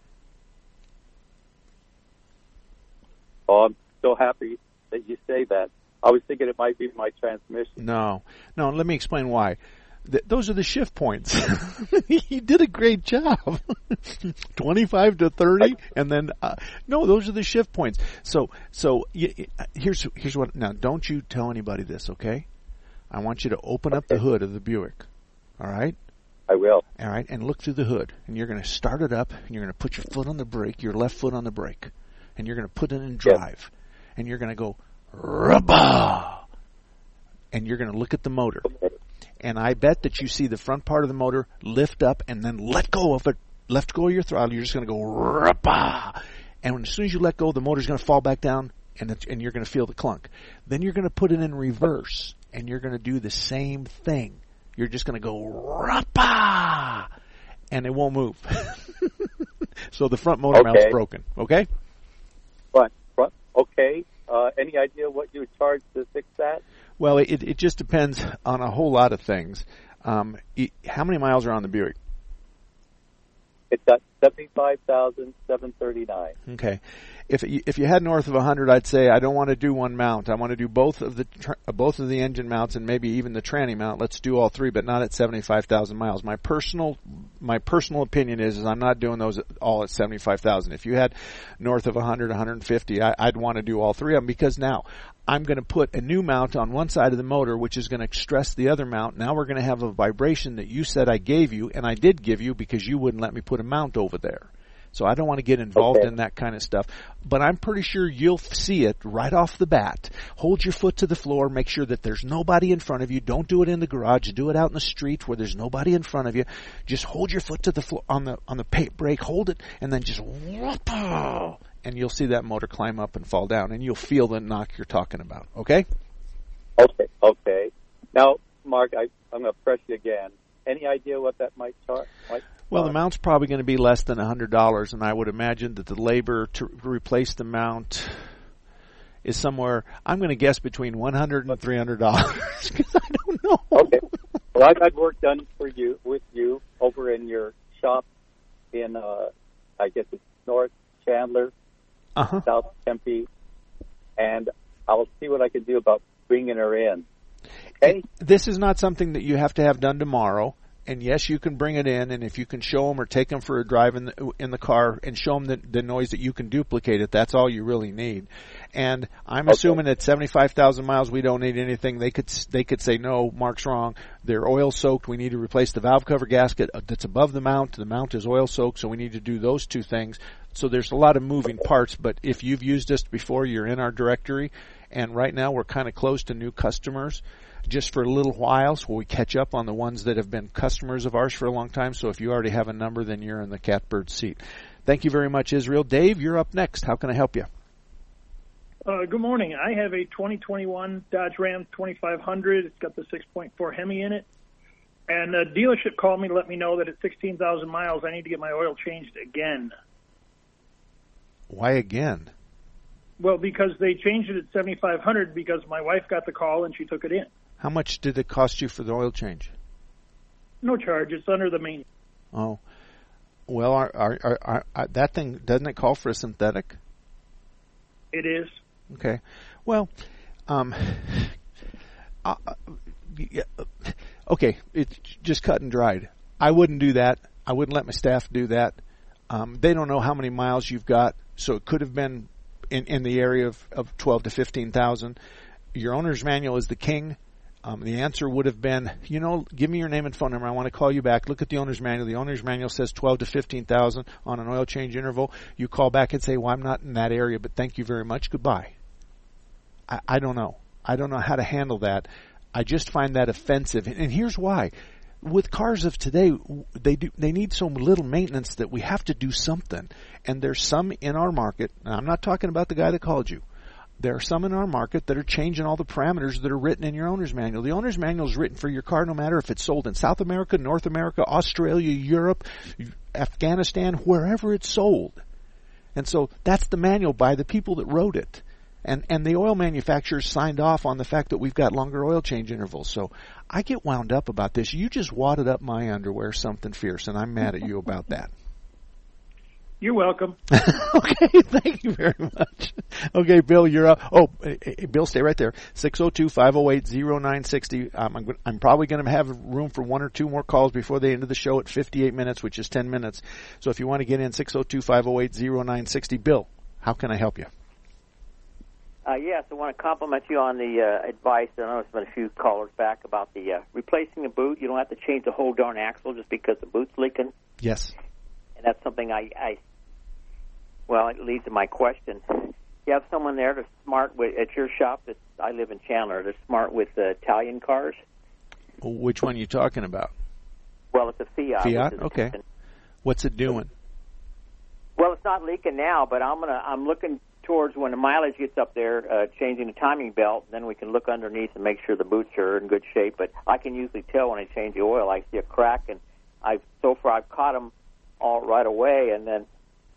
Oh, I'm so happy that you say that. I was thinking it might be my transmission. No. No, let me explain why. Th- those are the shift points. You did a great job. twenty-five to thirty, and then, uh, no, those are the shift points. So, so y- y- here's, here's what, now don't you tell anybody this, okay? I want you to open up the hood of the Buick. All right? I will. All right, and look through the hood, and you're going to start it up, and you're going to put your foot on the brake, your left foot on the brake, and you're going to put it in drive, and you're going to go, rubba, and you're going to look at the motor. Okay. And I bet that you see the front part of the motor lift up and then let go of it, let go of your throttle. You're just going to go, rubba, and as soon as you let go, the motor's going to fall back down, and it's, and you're going to feel the clunk. Then you're going to put it in reverse, and you're going to do the same thing. You're just going to go, rapa, and it won't move. So the front motor Okay. mount's broken, okay? But, but okay. Uh, any idea what you would charge to fix that? Well, it, it just depends on a whole lot of things. Um, it, how many miles are on the Buick? It's got seventy-five thousand seven hundred thirty-nine. Okay. If you, if you had north of one hundred, I'd say I don't want to do one mount. I want to do both of the tr- both of the engine mounts and maybe even the tranny mount. Let's do all three, but not at seventy-five thousand miles. My personal my personal opinion is is I'm not doing those all at seventy-five thousand. If you had north of one hundred, one hundred fifty, I, I'd want to do all three of them because now I'm going to put a new mount on one side of the motor, which is going to stress the other mount. Now we're going to have a vibration that you said I gave you, and I did give you because you wouldn't let me put a mount over there. So I don't want to get involved Okay. in that kind of stuff. But I'm pretty sure you'll see it right off the bat. Hold your foot to the floor. Make sure that there's nobody in front of you. Don't do it in the garage. Do it out in the street where there's nobody in front of you. Just hold your foot to the floor on the on the pa- brake. Hold it, and then just whoop, and you'll see that motor climb up and fall down, and you'll feel the knock you're talking about. Okay? Okay, okay. Now, Mark, I, I'm going to press you again. Any idea what that might charge? Might Well, the mount's probably going to be less than one hundred dollars, and I would imagine that the labor to replace the mount is somewhere, I'm going to guess between one hundred dollars and three hundred dollars, because I don't know. Okay. Well, I've had work done for you, with you, over in your shop in, uh, I guess it's North Chandler, Uh-huh. South Tempe, and I'll see what I can do about bringing her in. Okay? This is not something that you have to have done tomorrow. and yes, you can bring it in, and if you can show them or take them for a drive in the, in the car and show them the, the noise that you can duplicate it, that's all you really need. And I'm okay. assuming at seventy-five thousand miles we don't need anything. They could they could say, no, Mark's wrong. They're oil soaked. We need to replace the valve cover gasket that's above the mount. The mount is oil soaked, so we need to do those two things. So there's a lot of moving parts, but if you've used us before, you're in our directory. And right now we're kind of close to new customers just for a little while, so we catch up on the ones that have been customers of ours for a long time. So if you already have a number, then you're in the catbird seat. Thank you very much, Israel. Dave, you're up next. How can I help you? Uh, good morning. I have a twenty twenty-one Dodge Ram twenty-five hundred. It's got the six point four Hemi in it. And the dealership called me to let me know that at sixteen thousand miles, I need to get my oil changed again. Why again? Well, because they changed it at seventy-five hundred because my wife got the call and she took it in. How much did it cost you for the oil change? No charge. It's under the main. Oh. Well, our, our, our, our, our, that thing, doesn't it call for a synthetic? It is. Okay. Well, um, uh, yeah, okay, it's just cut and dried. I wouldn't do that. I wouldn't let my staff do that. Um, they don't know how many miles you've got, so it could have been in, in the area of, of twelve to fifteen thousand. Your owner's manual is the king. Um, the answer would have been, you know, give me your name and phone number. I want to call you back. Look at the owner's manual. The owner's manual says twelve to fifteen thousand on an oil change interval. You call back and say, well, I'm not in that area, but thank you very much. Goodbye. I, I don't know. I don't know how to handle that. I just find that offensive. And here's why. With cars of today, they do, they need so little maintenance that we have to do something. And there's some in our market, and I'm not talking about the guy that called you. There are some in our market that are changing all the parameters that are written in your owner's manual. The owner's manual is written for your car no matter if it's sold in South America, North America, Australia, Europe, Afghanistan, wherever it's sold. And so that's the manual by the people that wrote it. And and the oil manufacturers signed off on the fact that we've got longer oil change intervals. So I get wound up about this. You just wadded up my underwear something fierce, and I'm mad at you about that. You're welcome. Okay, thank you very much. Okay, Bill, you're up. Oh, hey, Bill, stay right there. six oh two, five oh eight, oh nine six oh. Um, I'm, I'm probably going to have room for one or two more calls before the end of the show at fifty-eight minutes, which is ten minutes. So if you want to get in, six oh two, five oh eight, oh nine six oh. Bill, how can I help you? Uh, yes, I want to compliment you on the uh, advice. I know there's been a few callers back about the uh, replacing the boot. You don't have to change the whole darn axle just because the boot's leaking. Yes. And that's something I, I well, it leads to my question. You have someone there that's smart with, at your shop. That's, I live in Chandler. That's smart with uh, Italian cars. Which one are you talking about? Well, it's a Fiat. Fiat? Okay. Different. What's it doing? Well, it's not leaking now, but I'm gonna. I'm looking towards when the mileage gets up there, uh, changing the timing belt. Then we can look underneath and make sure the boots are in good shape. But I can usually tell when I change the oil. I see a crack, and I've so far I've caught them all right away. And then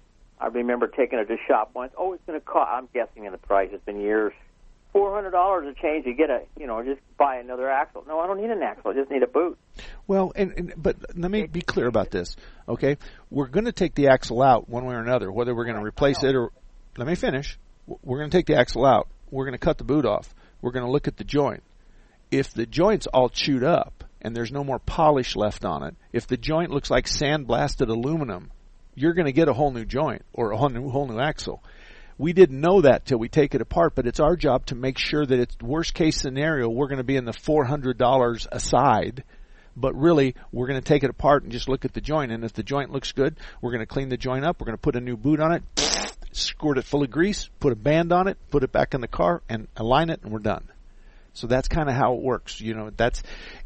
I remember taking it to shop once. Oh, it's going to cost. I'm guessing in the price. It's been years. Four hundred dollars a change. You get a, you know, just buy another axle. No, I don't need an axle. I just need a boot. Well, and, and but let me be clear about this. Okay, we're going to take the axle out one way or another, whether we're going to replace it or. Let me finish. We're going to take the axle out. We're going to cut the boot off. We're going to look at the joint. If the joint's all chewed up and there's no more polish left on it, if the joint looks like sandblasted aluminum, you're going to get a whole new joint or a whole new, whole new axle. We didn't know that till we take it apart, but it's our job to make sure that it's worst case scenario, we're going to be in the four hundred dollars aside. But really, we're going to take it apart and just look at the joint. And if the joint looks good, we're going to clean the joint up. We're going to put a new boot on it. Squirt it full of grease, put a band on it, put it back in the car, and align it, and we're done. So that's kind of how it works. You know, that's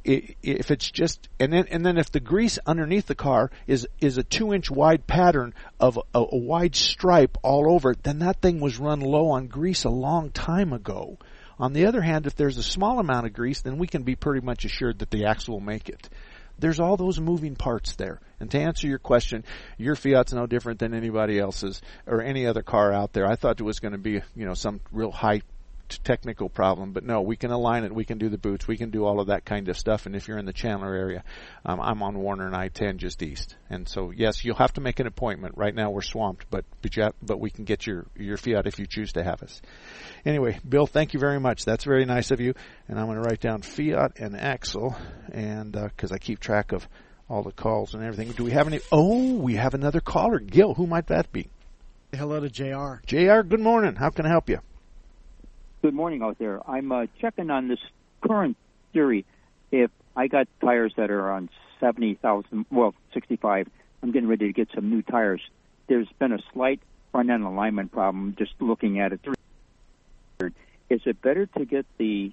if it's just, and then and then if the grease underneath the car is is a two inch wide pattern of a, a wide stripe all over it, then that thing was run low on grease a long time ago. On the other hand, if there's a small amount of grease, then we can be pretty much assured that the axle will make it. There's all those moving parts there. And to answer your question, your Fiat's no different than anybody else's or any other car out there. I thought it was going to be, you know, some real high technical problem, but no, we can align it, we can do the boots, we can do all of that kind of stuff. And if you're in the Chandler area, um, I'm on Warner and I ten just east. And so, yes, you'll have to make an appointment. Right now we're swamped, but but, you have, but we can get your, your Fiat if you choose to have us. Anyway, Bill, thank you very much. That's very nice of you. And I'm going to write down Fiat and axle, and because uh, I keep track of all the calls and everything. Do we have any? Oh, we have another caller. Gil, who might that be? Say hello to J R. J R, good morning. How can I help you? Good morning out there. I'm uh, checking on this current theory. If I got tires that are on seventy thousand, well, sixty-five, I'm getting ready to get some new tires. There's been a slight front-end alignment problem just looking at it. Is it better to get the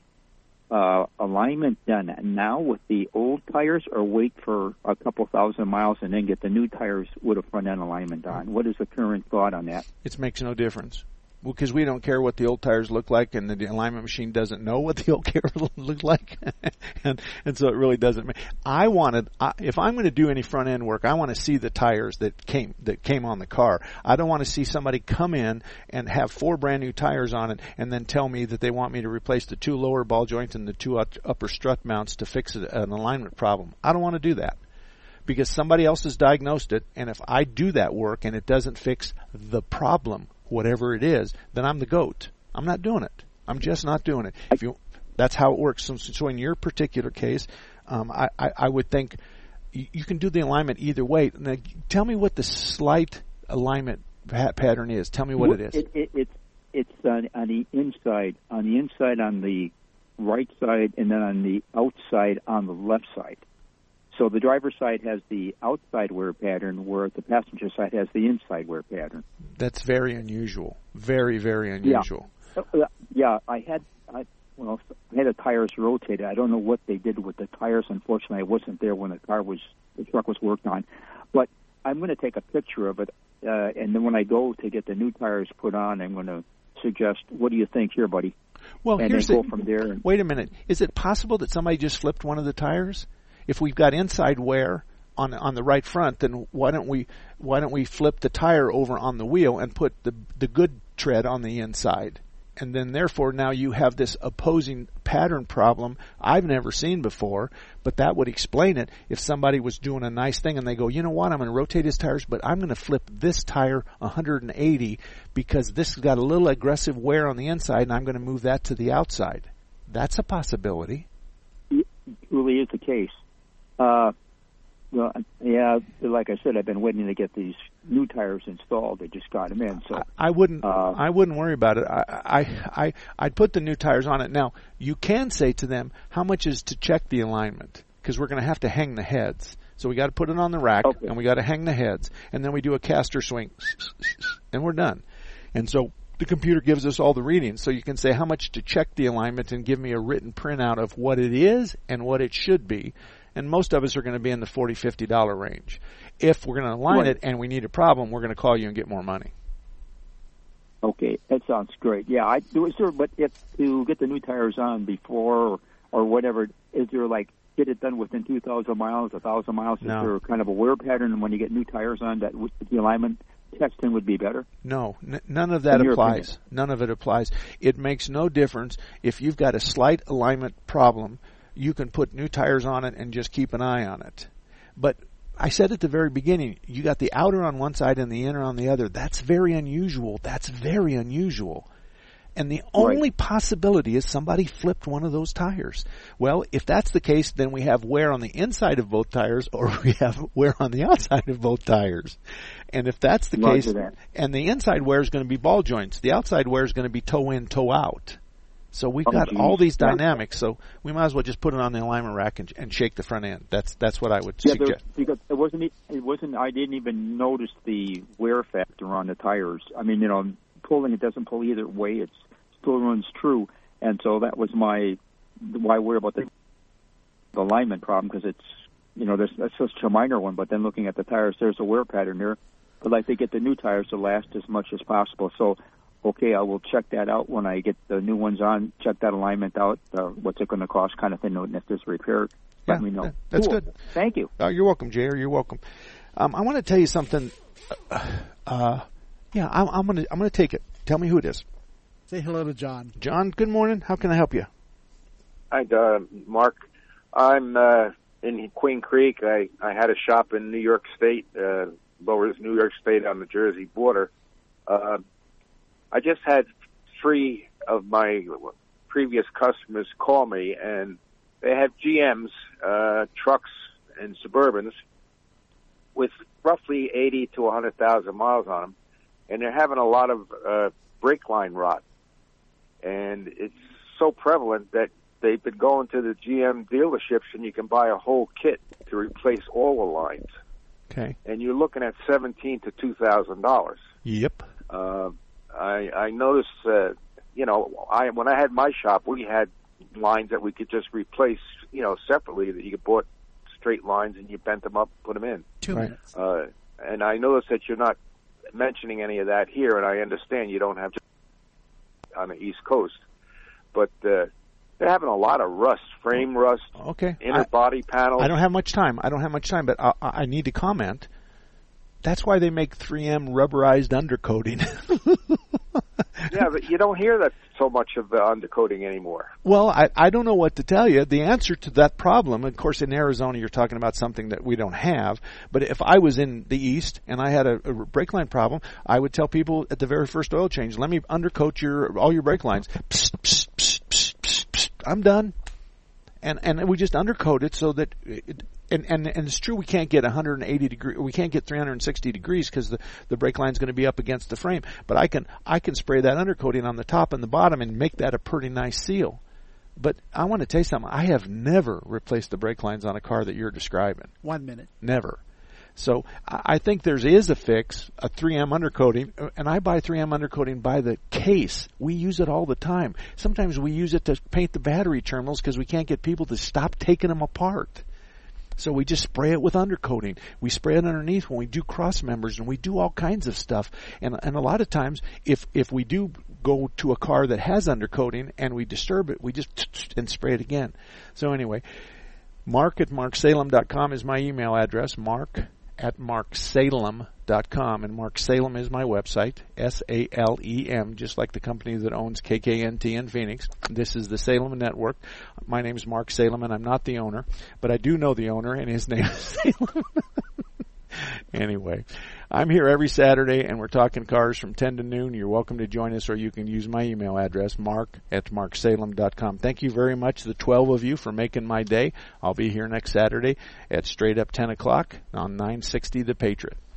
uh, alignment done now with the old tires or wait for a couple thousand miles and then get the new tires with a front-end alignment on? What is the current thought on that? It makes no difference. Because we don't care what the old tires look like, and the alignment machine doesn't know what the old tires look like, and and so it really doesn't matter. I wanted, I, if I'm going to do any front end work, I want to see the tires that came that came on the car. I don't want to see somebody come in and have four brand new tires on it, and then tell me that they want me to replace the two lower ball joints and the two upper strut mounts to fix an alignment problem. I don't want to do that. Because somebody else has diagnosed it, and if I do that work and it doesn't fix the problem, whatever it is, then I'm the goat. I'm not doing it. I'm just not doing it. If you, that's how it works. So, so in your particular case, um, I, I, I would think you, you can do the alignment either way. Now, tell me what the slight alignment pat- pattern is. Tell me what Well, it is. It, it, it's it's on, on the inside, on the inside on the right side, and then on the outside on the left side. So the driver's side has the outside wear pattern, where the passenger side has the inside wear pattern. That's very unusual. Very, very unusual. Yeah, yeah. I had, I well, I had the tires rotated. I don't know what they did with the tires. Unfortunately, I wasn't there when the car was, the truck was worked on. But I'm going to take a picture of it, uh, and then when I go to get the new tires put on, I'm going to suggest, what do you think here, buddy? Well, and here's then go the, from there. And, wait a minute. Is it possible that somebody just flipped one of the tires? If we've got inside wear on on the right front, then why don't we why don't we flip the tire over on the wheel and put the the good tread on the inside? And then therefore now you have this opposing pattern problem I've never seen before, but that would explain it if somebody was doing a nice thing and they go, you know what, I'm going to rotate his tires, but I'm going to flip this tire one hundred eighty because this has got a little aggressive wear on the inside and I'm going to move that to the outside. That's a possibility. It really is the case. Uh, well, yeah, like I said, I've been waiting to get these new tires installed. They just got them in, so I wouldn't. Uh, I wouldn't worry about it. I, I, I, I'd put the new tires on it. Now, you can say to them, how much is to check the alignment? Because we're going to have to hang the heads. So we got to put it on the rack, okay. and we got to hang the heads, and then we do a caster swing, and we're done. And so the computer gives us all the readings. So you can say how much to check the alignment and give me a written printout of what it is and what it should be. And most of us are going to be in the forty dollars, fifty dollars range. If we're going to align right. it and we need a problem, we're going to call you and get more money. Okay, that sounds great. Yeah, I do it, sir. But if to get the new tires on before or, or whatever, is there like get it done within two thousand miles, a thousand miles? Is no. there kind of a wear pattern when you get new tires on that the alignment testing would be better? No, n- none of that applies. None of it applies. It makes no difference if you've got a slight alignment problem. You can put new tires on it and just keep an eye on it. But I said at the very beginning, you got the outer on one side and the inner on the other. That's very unusual. That's very unusual. And the only right. possibility is somebody flipped one of those tires. Well, if that's the case, then we have wear on the inside of both tires or we have wear on the outside of both tires. And if that's the Roger case, that. and the inside wear is going to be ball joints, the outside wear is going to be toe in, toe out. So we've oh, got geez. all these dynamics, so we might as well just put it on the alignment rack and, and shake the front end. That's that's what I would yeah, suggest. Because it wasn't it wasn't I didn't even notice the wear factor on the tires. I mean, you know, pulling it doesn't pull either way. It still runs true, and so that was my why I worry about the, the alignment problem because it's you know there's, that's such a minor one. But then looking at the tires, there's a wear pattern there. But like they get the new tires to last as much as possible. So. Okay, I will check that out when I get the new ones on, check that alignment out, uh, what's it going to cost kind of thing, and if there's repair, yeah, let me know. That's cool. good. Thank you. Oh, you're welcome, J R. You're welcome. Um, I want to tell you something. Uh, uh, yeah, I'm, I'm going to I'm going to take it. Tell me who it is. Say hello to John. John, good morning. How can I help you? Hi, uh, Mark. I'm uh, in Queen Creek. I, I had a shop in New York State, uh, lower New York State on the Jersey border. Uh, I just had three of my previous customers call me, and they have G Ms, uh, trucks, and Suburbans with roughly eighty to one hundred thousand miles on them, and they're having a lot of uh, brake line rot. And it's so prevalent that they've been going to the G M dealerships, and you can buy a whole kit to replace all the lines. Okay. And you're looking at seventeen to two thousand dollars. Yep. Uh, I I noticed, uh, you know, I when I had my shop, we had lines that we could just replace, you know, separately. That you could bought straight lines and you bent them up, put them in. Two Right. minutes. Uh, and I noticed that you're not mentioning any of that here, and I understand you don't have on the East Coast, but uh, they're having a lot of rust, frame rust, Okay. inner I, body panels. I don't have much time. I don't have much time, but I, I need to comment. That's why they make three M rubberized undercoating. Yeah, but you don't hear that so much of the undercoating anymore. Well, I, I don't know what to tell you. The answer to that problem, of course, in Arizona, you're talking about something that we don't have. But if I was in the East and I had a, a brake line problem, I would tell people at the very first oil change, let me undercoat your all your brake lines. Psst, psst, psst, psst, psst, psst. I'm done. And and we just undercoat it so that it, and, and and it's true we can't get one hundred eighty degree, we can't get three hundred sixty degrees because the the brake line's going to be up against the frame. But I can I can spray that undercoating on the top and the bottom and make that a pretty nice seal. But I want to tell you something. I have never replaced the brake lines on a car that you're describing. One minute. Never. So I think there is a fix, a three M undercoating, and I buy three M undercoating by the case. We use it all the time. Sometimes we use it to paint the battery terminals because we can't get people to stop taking them apart. So we just spray it with undercoating. We spray it underneath when we do cross members, and we do all kinds of stuff. And and a lot of times, if if we do go to a car that has undercoating and we disturb it, we just and spray it again. So anyway, Mark at mark salem dot com is my email address. Mark at mark salem dot com, and Mark Salem is my website, S A L E M, just like the company that owns K K N T in Phoenix. This is the Salem Network. My name is Mark Salem, and I'm not the owner, but I do know the owner, and his name is Salem. Anyway, I'm here every Saturday, and we're talking cars from ten to noon. You're welcome to join us, or you can use my email address, mark at mark salem dot com. Thank you very much, the twelve of you, for making my day. I'll be here next Saturday at straight up ten o'clock on nine sixty The Patriot.